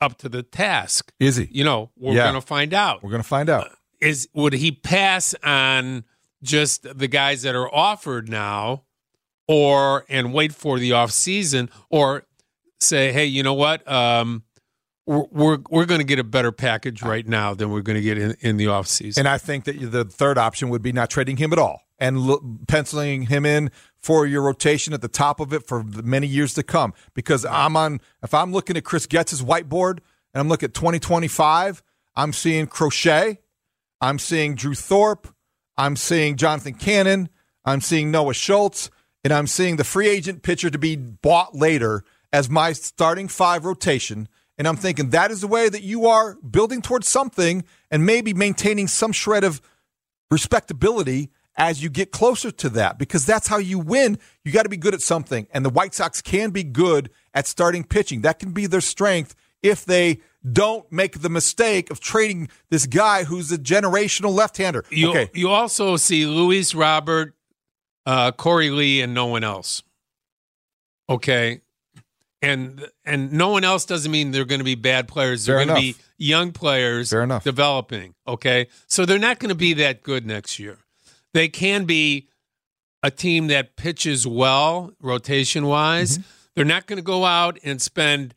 up to the task. Is he? You know, we're Yeah. going to find out. We're going to find out. Is would he pass on just the guys that are offered now, or and wait for the off season, or say, hey, you know what? Um, we're we're, we're going to get a better package right now than we're going to get in, in the off season. And I think that the third option would be not trading him at all and l- penciling him in for your rotation at the top of it for many years to come. Because I'm on, if I'm looking at Chris Getz's whiteboard and I'm looking at twenty twenty-five, I'm seeing Crochet, I'm seeing Drew Thorpe, I'm seeing Jonathan Cannon, I'm seeing Noah Schultz, and I'm seeing the free agent pitcher to be bought later as my starting five rotation. And I'm thinking that is the way that you are building towards something and maybe maintaining some shred of respectability as you get closer to that, because that's how you win. You got to be good at something. And the White Sox can be good at starting pitching. That can be their strength if they don't make the mistake of trading this guy who's a generational left-hander. You, okay. you also see Luis Robert, uh, Corey Lee, and no one else. Okay. And and no one else doesn't mean they're going to be bad players. They're Fair going to be enough. young players Fair enough. developing. Okay. So they're not going to be that good next year. They can be a team that pitches well, rotation-wise. Mm-hmm. They're not going to go out and spend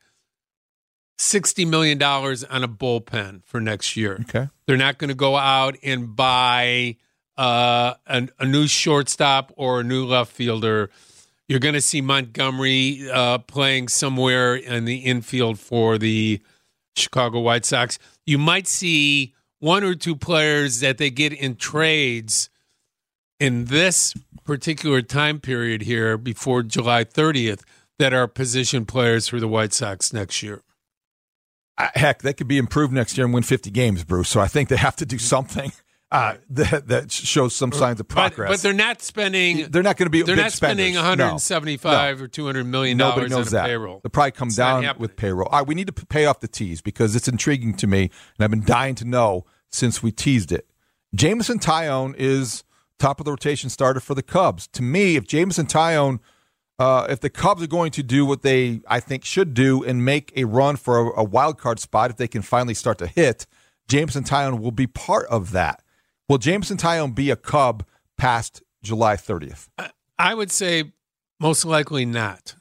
sixty million dollars on a bullpen for next year. Okay. They're not going to go out and buy uh, a, a new shortstop or a new left fielder. You're going to see Montgomery uh, playing somewhere in the infield for the Chicago White Sox. You might see one or two players that they get in trades in this particular time period here before July thirtieth that are position players for the White Sox next year. Uh, heck, they could be improved next year and win fifty games, Bruce. So I think they have to do something uh, that, that shows some signs of progress. But, but they're not spending. They're not going to be. They're big not spending spenders. one hundred seventy-five No. or two hundred million Nobody dollars knows on a that. payroll. They'll probably come It's not down happening. with payroll. All right, we need to p- pay off the tease because it's intriguing to me, and I've been dying to know since we teased it. Jameson Taillon is top of the rotation starter for the Cubs. To me, if Jameson Taillon, uh, if the Cubs are going to do what they, I think, should do and make a run for a, a wild card spot, if they can finally start to hit, Jameson Taillon will be part of that. Will Jameson Taillon be a Cub past July thirtieth? I would say most likely not.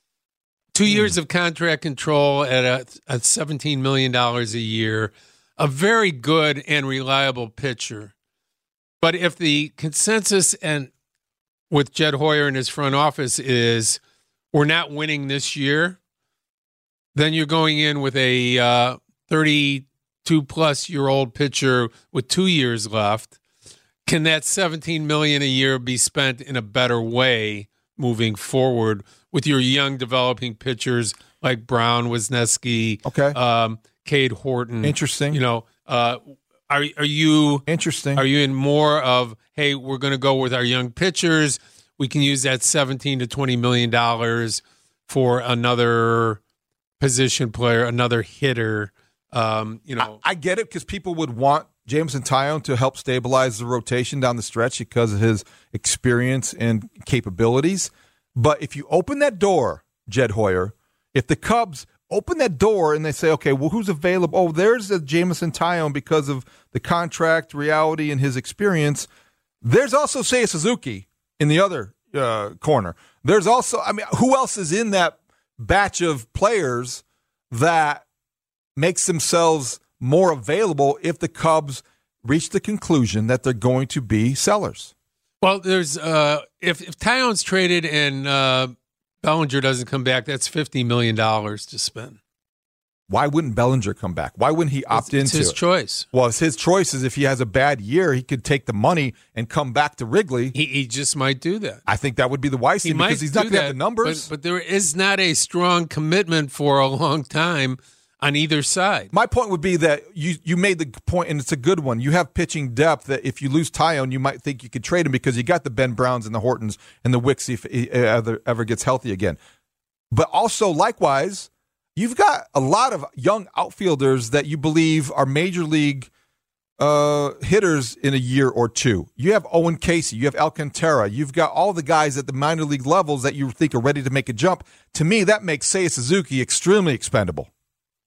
Two years of contract control at a, at seventeen million dollars a year, a very good and reliable pitcher. But if the consensus and with Jed Hoyer and his front office is we're not winning this year, then you're going in with a uh, thirty-two-plus-year-old pitcher with two years left. Can that seventeen million dollars a year be spent in a better way moving forward with your young developing pitchers like Brown, Wisniewski, okay, um, Cade Horton? Interesting. You know, uh, are are you interesting? Are you in more of, hey, we're going to go with our young pitchers? We can use that seventeen to twenty million dollars for another position player, another hitter. Um, you know, I, I get it because people would want Jameson Taillon to help stabilize the rotation down the stretch because of his experience and capabilities. But if you open that door, Jed Hoyer, if the Cubs open that door and they say, okay, well, who's available? Oh, there's a Jameson Taillon because of the contract reality and his experience. There's also Seiya Suzuki in the other uh, corner. There's also, I mean, who else is in that batch of players that makes themselves more available if the Cubs reach the conclusion that they're going to be sellers? Well, there's uh, if if Taillon's traded and uh, Bellinger doesn't come back, that's fifty million dollars to spend. Why wouldn't Bellinger come back? Why wouldn't he opt It's- it's into his it? choice. Well, it's his choice. Is if he has a bad year, he could take the money and come back to Wrigley. He, he just might do that. I think that would be the wise He thing might because he's not do going to have that, the numbers. But, but there is not a strong commitment for a long time on either side. My point would be that you you made the point, and it's a good one. You have pitching depth that if you lose Taillon, you might think you could trade him because you got the Ben Browns and the Hortons and the Wicks if he ever, ever gets healthy again. But also, likewise, you've got a lot of young outfielders that you believe are major league uh, hitters in a year or two. You have Owen Casey. You have Alcantara. You've got all the guys at the minor league levels that you think are ready to make a jump. To me, that makes Seiya Suzuki extremely expendable.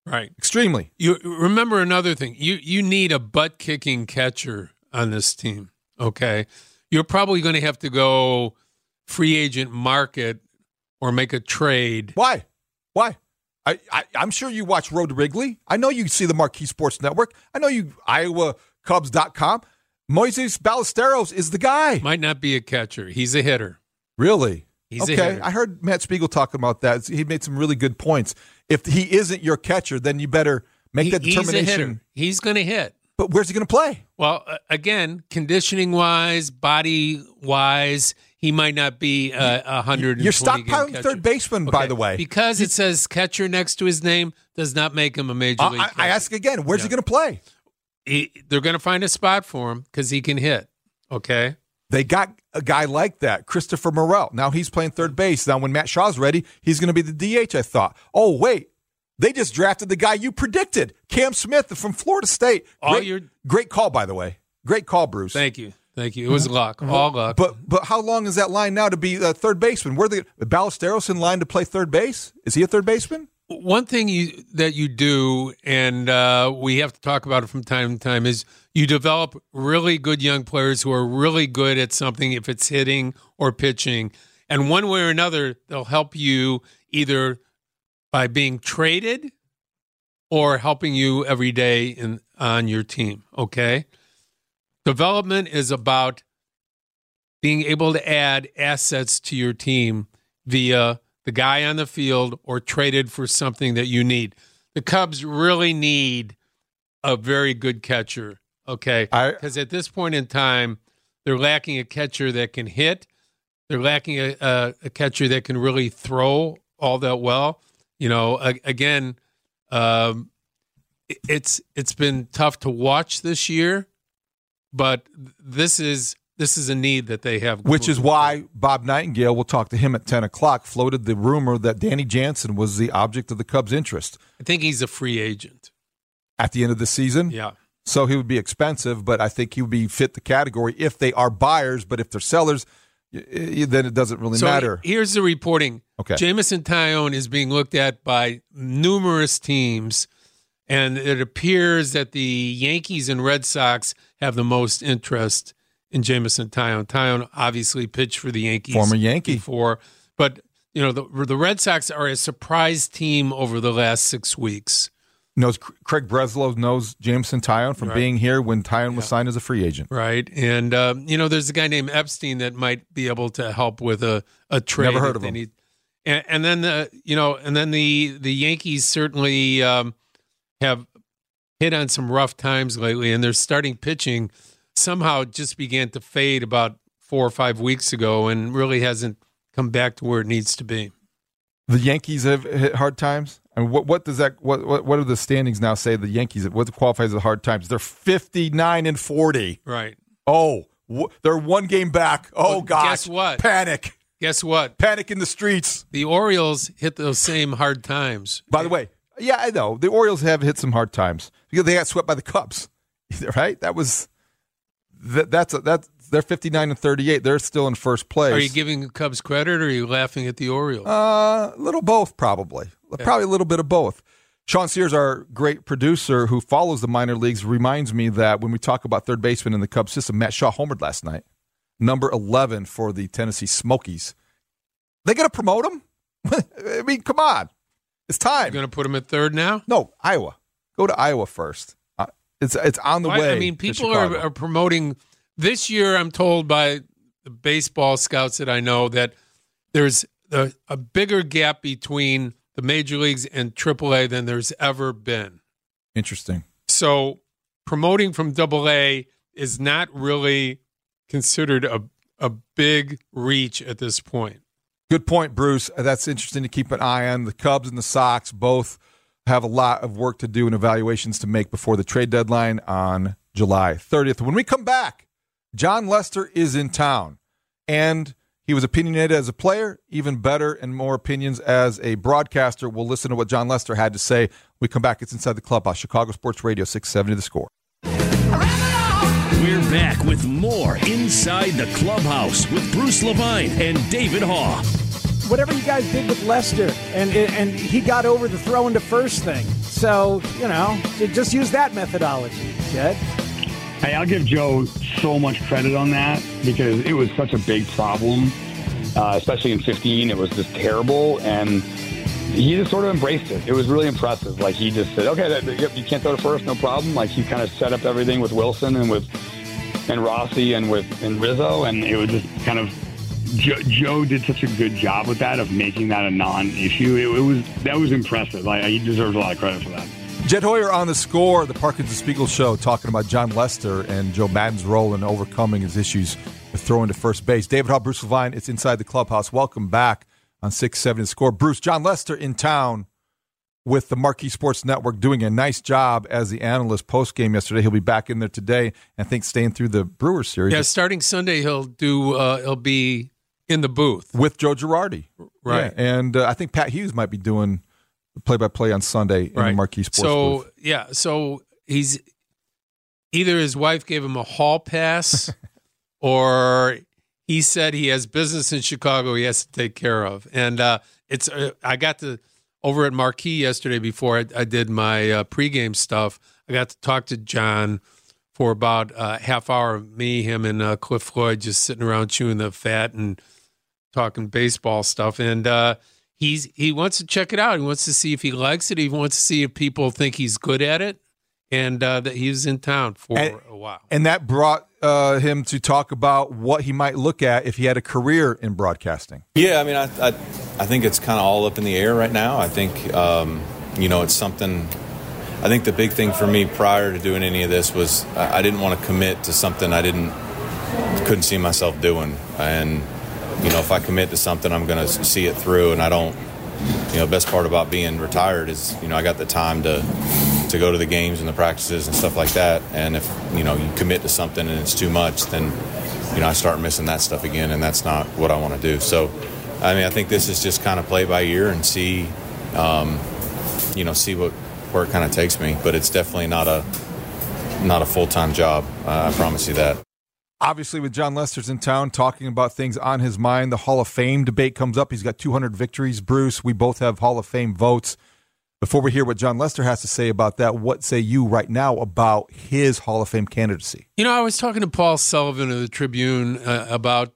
Right. Extremely. You remember another thing. You you need a butt-kicking catcher on this team, okay? You're probably going to have to go free agent market or make a trade. Why? Why? I, I, I'm sure you watch Road to Wrigley. I know you see the Marquee Sports Network. I know you Iowa Cubs dot com. Moises Ballesteros is the guy. Might not be a catcher. He's a hitter. Really? He's okay. a hitter. I heard Matt Spiegel talking about that. He made some really good points. If he isn't your catcher, then you better make He- that determination. He's a hitter. He's going to hit. But where's he going to play? Well, uh, again, conditioning-wise, body-wise, he might not be uh, a hundred. You're stockpiling third baseman, by the way. Because it says catcher next to his name does not make him a major Uh, league I, catcher. I ask again, where's he going to play? He, they're going to find a spot for him because he can hit. Okay. They got a guy like that, Christopher Morel. Now he's playing third base. Now when Matt Shaw's ready, he's going to be the D H, I thought. Oh, wait. They just drafted the guy you predicted, Cam Smith from Florida State. All Great, your- great call, by the way. Great call, Bruce. Thank you. Thank you. It was luck. All luck. But but how long is that line now to be a third baseman? Where the Ballesteros in line to play third base? Is he a third baseman? One thing you that you do, and uh, we have to talk about it from time to time, is you develop really good young players who are really good at something, if it's hitting or pitching. And one way or another, they'll help you either by being traded or helping you every day in on your team, okay? Development is about being able to add assets to your team via the guy on the field or traded for something that you need. The Cubs really need a very good catcher, okay? Because at this point in time, they're lacking a catcher that can hit. They're lacking a, a, a catcher that can really throw all that well. You know, a, again, um, it- it's it's been tough to watch this year, but this is this is a need that they have. Which is why Bob Nightingale, we'll talk to him at ten o'clock, floated the rumor that Danny Jansen was the object of the Cubs' interest. I think he's a free agent. At the end of the season? Yeah. So he would be expensive, but I think he would be fit the category if they are buyers. But if they're sellers, y- y- then it doesn't really so matter. Here's the reporting. Okay. Jamison Tyone is being looked at by numerous teams, and it appears that the Yankees and Red Sox have the most interest in Jamison Tyone. Tyone obviously pitched for the Yankees. Former Yankee. Before, but you know the, the Red Sox are a surprise team over the last six weeks. Knows Craig Breslow knows Jameson Tyone from Right. being here when Tyone was signed as a free agent. Right. And, uh, you know, there's a guy named Epstein that might be able to help with a, a trade. Never heard if of they him. Need. And, and then, the, you know, and then the, the Yankees certainly um, have hit on some rough times lately, and their starting pitching somehow just began to fade about four or five weeks ago and really hasn't come back to where it needs to be. The Yankees have hit hard times. I mean, what what does that what what, what do the standings now say? The Yankees, what qualifies as hard times? They're fifty-nine and forty. Right. Oh, wh- they're one game back. Oh Well, gosh! guess what? Panic! Guess what? Panic in the streets. The Orioles hit those same hard times. By the way, yeah, I know the Orioles have hit some hard times because they got swept by the Cubs. Right? That was that, that's a, that's they're fifty-nine and thirty-eight. They're still in first place. Are you giving the Cubs credit, or are you laughing at the Orioles? Uh, a little both, probably. Okay. Probably a little bit of both. Sean Sears, our great producer who follows the minor leagues, reminds me that when we talk about third baseman in the Cubs system, Matt Shaw homered last night. Number eleven for the Tennessee Smokies. They going to promote him? I mean, come on. It's time. You're going to put him at third now? No, Iowa. Go to Iowa first. Uh, it's it's on the Well, way. I mean, to people are, Chicago. are promoting this year. I'm told by the baseball scouts that I know that there's a, a bigger gap between the major leagues and triple A than there's ever been. Interesting. So promoting from double A is not really considered a, a big reach at this point. Good point, Bruce. That's interesting to keep an eye on. The Cubs and the Sox both have a lot of work to do and evaluations to make before the trade deadline on July thirtieth. When we come back, John Lester is in town, and he was opinionated as a player, even better and more opinions as a broadcaster. We'll listen to what John Lester had to say. When we come back. It's Inside the Clubhouse, Chicago Sports Radio, six seventy The Score. We're back with more Inside the Clubhouse with Bruce Levine and David Haugh. whatever you guys did with Lester, and and he got over the throwing to first thing. So, you know, just use that methodology, Jed. Hey, I'll give Joe so much credit on that because it was such a big problem, uh, especially in fifteen. It was just terrible, and he just sort of embraced it. It was really impressive. Like, he just said, okay, that, yep, you can't throw to first, no problem. Like, he kind of set up everything with Wilson and with and Rossi and with and Rizzo, and it was just kind of Joe, Joe did such a good job with that, of making that a non-issue. It, it was that was impressive. Like, he deserves a lot of credit for that. Jed Hoyer on The Score, the Parkinson Spiegel Show, talking about John Lester and Joe Madden's role in overcoming his issues with throwing to first base. David Hall, Bruce Levine, it's Inside the Clubhouse. Welcome back on six seventy The Score. Bruce, John Lester in town with the Marquee Sports Network, doing a nice job as the analyst post-game yesterday. He'll be back in there today, and I think staying through the Brewers series. Yeah, starting Sunday, he'll do. Uh, he'll be in the booth with Joe Girardi, right? Yeah, and uh, I think Pat Hughes might be doing play-by-play on Sunday in right. the Marquee Sports so, booth. yeah, so he's either his wife gave him a hall pass or he said he has business in Chicago he has to take care of. And uh, it's uh, I got to, over at Marquee yesterday before I, I did my uh, pregame stuff, I got to talk to John for about a half hour, me, him, and uh, Cliff Floyd just sitting around chewing the fat and talking baseball stuff. And uh He's he wants to check it out. He wants to see if he likes it. He wants to see if people think he's good at it, and uh, that he's in town for and, a while. And that brought uh, him to talk about what he might look at if he had a career in broadcasting. Yeah, I mean, I I, I think it's kind of all up in the air right now. I think um, you know it's something. I think the big thing for me prior to doing any of this was I, I didn't want to commit to something I didn't couldn't see myself doing, and. You know, if I commit to something, I'm going to see it through, and I don't, you know, the best part about being retired is, you know, I got the time to to go to the games and the practices and stuff like that, and if, you know, you commit to something and it's too much, then, you know, I start missing that stuff again, and that's not what I want to do. So, I mean, I think this is just kind of play by ear and see, um, you know, see what where it kind of takes me, but it's definitely not a, not a full-time job, uh, I promise you that. Obviously, with John Lester's in town talking about things on his mind, the Hall of Fame debate comes up. He's got two hundred victories, Bruce. We both have Hall of Fame votes. Before we hear what John Lester has to say about that, what say you right now about his Hall of Fame candidacy? You know, I was talking to Paul Sullivan of the Tribune uh, about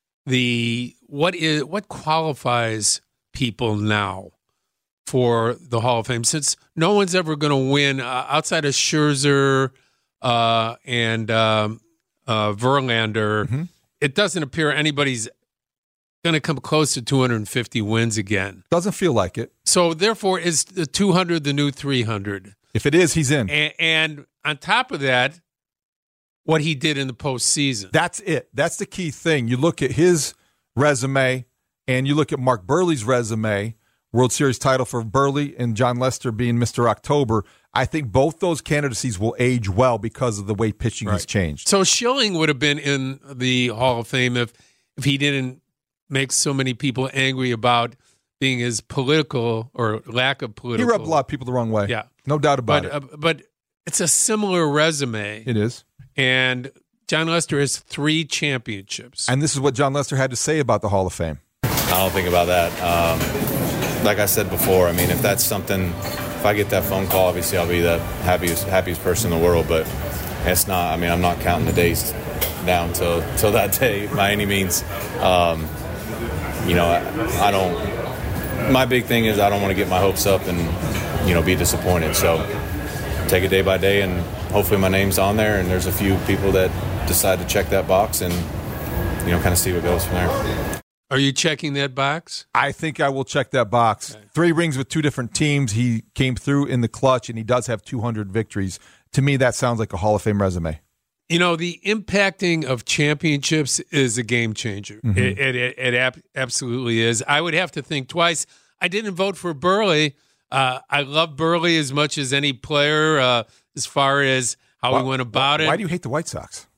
the what is what qualifies people now for the Hall of Fame, since no one's ever going to win uh, outside of Scherzer uh, and um, Uh, Verlander, mm-hmm. It doesn't appear anybody's going to come close to two hundred fifty wins again. Doesn't feel like it. So, therefore, is the two hundred the new three hundred? If it is, he's in. And, and on top of that, what he did in the postseason. That's it. That's the key thing. You look at his resume and you look at Mark Burley's resume, World Series title for Burley and John Lester being Mister October. I think both those candidacies will age well because of the way pitching right. has changed. So Schilling would have been in the Hall of Fame if if he didn't make so many people angry about being his political or lack of political. He rubbed a lot of people the wrong way. Yeah. No doubt about but, it. Uh, but it's a similar resume. It is. And John Lester has three championships. And this is what John Lester had to say about the Hall of Fame. I don't think about that. Um, like I said before, I mean, if that's something... If I get that phone call, obviously I'll be the happiest happiest person in the world, but it's not. I mean, I'm not counting the days down till till that day by any means. Um, you know, I, I don't. My big thing is I don't want to get my hopes up and, you know, be disappointed. So take it day by day, and hopefully my name's on there, and there's a few people that decide to check that box, and, you know, kind of see what goes from there. Are you checking that box? I think I will check that box. Okay. Three rings with two different teams. He came through in the clutch, and he does have two hundred victories. To me, that sounds like a Hall of Fame resume. You know, the impacting of championships is a game changer. Mm-hmm. It, it, it, it ab- absolutely is. I would have to think twice. I didn't vote for Burley. Uh, I love Burley as much as any player uh, as far as how why, he went about why, it. Why do you hate the White Sox?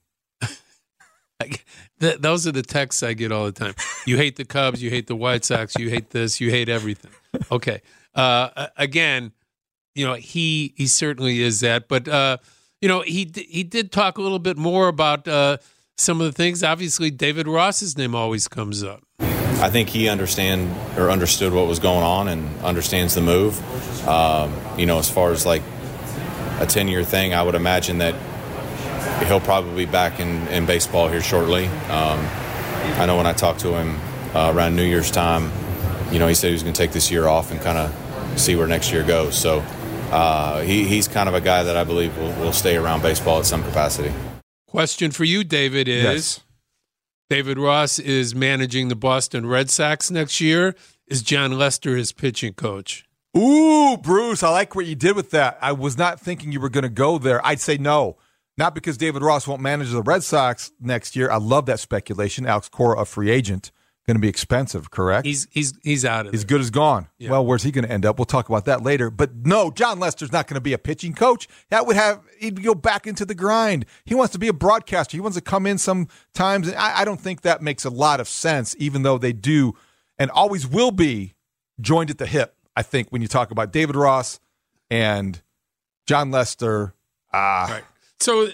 Th- those are the texts I get all the time. You hate the Cubs, you hate the White Sox, you hate this, you hate everything. Okay. Uh, again, you know, he he certainly is that. But, uh, you know, he, d- he did talk a little bit more about uh, some of the things. Obviously, David Ross's name always comes up. I think he understand or understood what was going on and understands the move. Um, you know, as far as like a ten-year thing, I would imagine that he'll probably be back in, in baseball here shortly. Um, I know when I talked to him uh, around New Year's time, you know, he said he was going to take this year off and kind of see where next year goes. So uh, he, he's kind of a guy that I believe will, will stay around baseball at some capacity. Question for you, David, is yes. David Ross is managing the Boston Red Sox next year. Is John Lester his pitching coach? Ooh, Bruce, I like what you did with that. I was not thinking you were going to go there. I'd say no. Not because David Ross won't manage the Red Sox next year. I love that speculation. Alex Cora, a free agent, going to be expensive, correct? He's he's he's out of He's there. good as gone. Yeah. Well, where's he going to end up? We'll talk about that later. But no, John Lester's not going to be a pitching coach. That would have he'd go back into the grind. He wants to be a broadcaster. He wants to come in sometimes. And I, I don't think that makes a lot of sense, even though they do and always will be joined at the hip. I think when you talk about David Ross and John Lester, ah, uh, right. So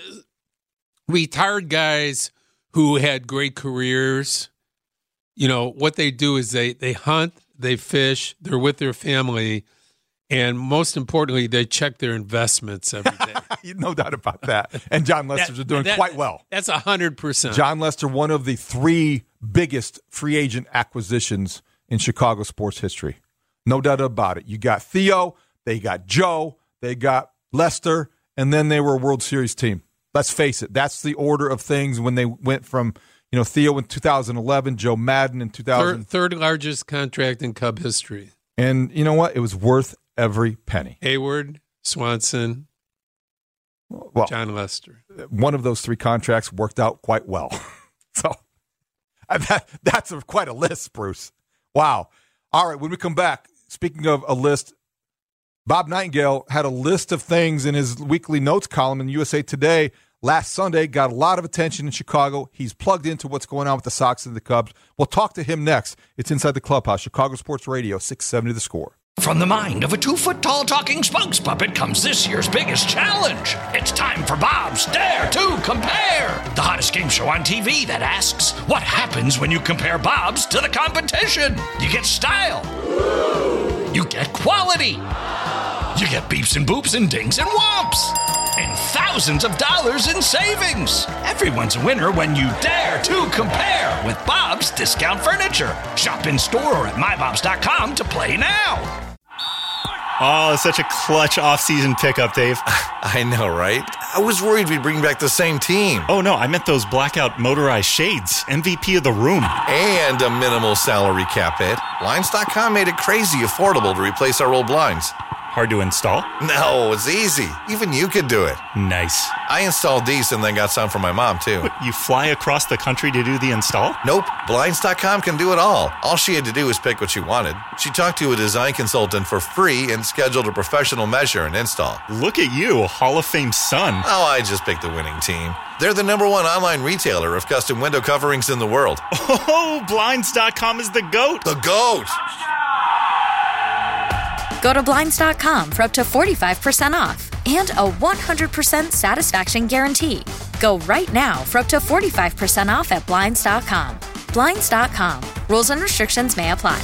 retired guys who had great careers, you know, what they do is they, they hunt, they fish, they're with their family, and most importantly, they check their investments every day. No doubt about that. And John Lester's that, are doing that, quite well. That's one hundred percent. John Lester, one of the three biggest free agent acquisitions in Chicago sports history. No doubt about it. You got Theo, they got Joe, they got Lester, and then they were a World Series team. Let's face it. That's the order of things when they went from, you know, Theo in two thousand eleven, Joe Madden in two thousand. Third, third largest contract in Cub history. And you know what? It was worth every penny. Hayward, Swanson, well, John Lester. One of those three contracts worked out quite well. So that, that's a, quite a list, Bruce. Wow. All right, when we come back, speaking of a list, Bob Nightingale had a list of things in his weekly notes column in U S A Today last Sunday, got a lot of attention in Chicago. He's plugged into what's going on with the Sox and the Cubs. We'll talk to him next. It's Inside the Clubhouse, Chicago Sports Radio, six seventy The Score. From the mind of a two-foot-tall talking spokes puppet comes this year's biggest challenge. It's time for Bob's Dare to Compare, the hottest game show on T V that asks, what happens when you compare Bob's to the competition? You get style. You get quality. You get beeps and boops and dings and whomps. And thousands of dollars in savings. Everyone's a winner when you dare to compare with Bob's Discount Furniture. Shop in store or at my bobs dot com to play now. Oh, such a clutch off-season pickup, Dave. I know, right? I was worried we'd bring back the same team. Oh, no, I meant those blackout motorized shades. M V P of the room. And a minimal salary cap hit. Blinds dot com made it crazy affordable to replace our old blinds. Hard to install? No, it's easy. Even you could do it. Nice. I installed these and then got some for my mom, too. What, you fly across the country to do the install? Nope. Blinds dot com can do it all. All she had to do was pick what she wanted. She talked to a design consultant for free and scheduled a professional measure and install. Look at you, a Hall of Fame son. Oh, I just picked the winning team. They're the number one online retailer of custom window coverings in the world. Oh, Blinds dot com is the GOAT. The GOAT! Go to Blinds dot com for up to forty-five percent off and a one hundred percent satisfaction guarantee. Go right now for up to forty-five percent off at Blinds dot com. Blinds dot com. Rules and restrictions may apply.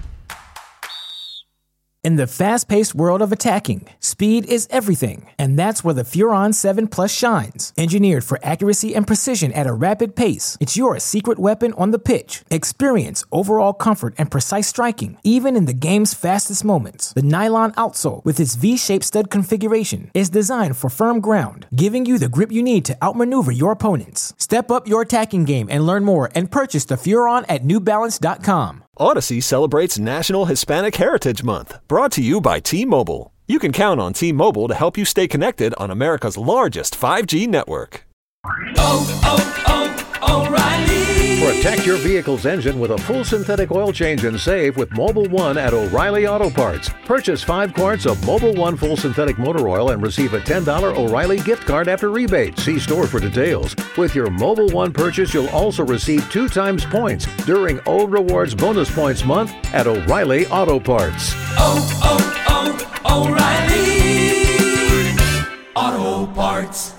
In the fast-paced world of attacking, speed is everything, and that's where the Furon seven Plus shines. Engineered for accuracy and precision at a rapid pace, it's your secret weapon on the pitch. Experience overall comfort and precise striking, even in the game's fastest moments. The nylon outsole, with its V-shaped stud configuration, is designed for firm ground, giving you the grip you need to outmaneuver your opponents. Step up your attacking game and learn more and purchase the Furon at New Balance dot com. Odyssey celebrates National Hispanic Heritage Month, brought to you by T-Mobile. You can count on T-Mobile to help you stay connected on America's largest five G network. Oh, oh, oh, O'Reilly! Protect your vehicle's engine with a full synthetic oil change and save with Mobil one at O'Reilly Auto Parts. Purchase five quarts of Mobil one full synthetic motor oil and receive a ten dollars O'Reilly gift card after rebate. See store for details. With your Mobil one purchase, you'll also receive two times points during O Rewards Bonus Points Month at O'Reilly Auto Parts. Oh, oh, oh, O'Reilly Auto Parts.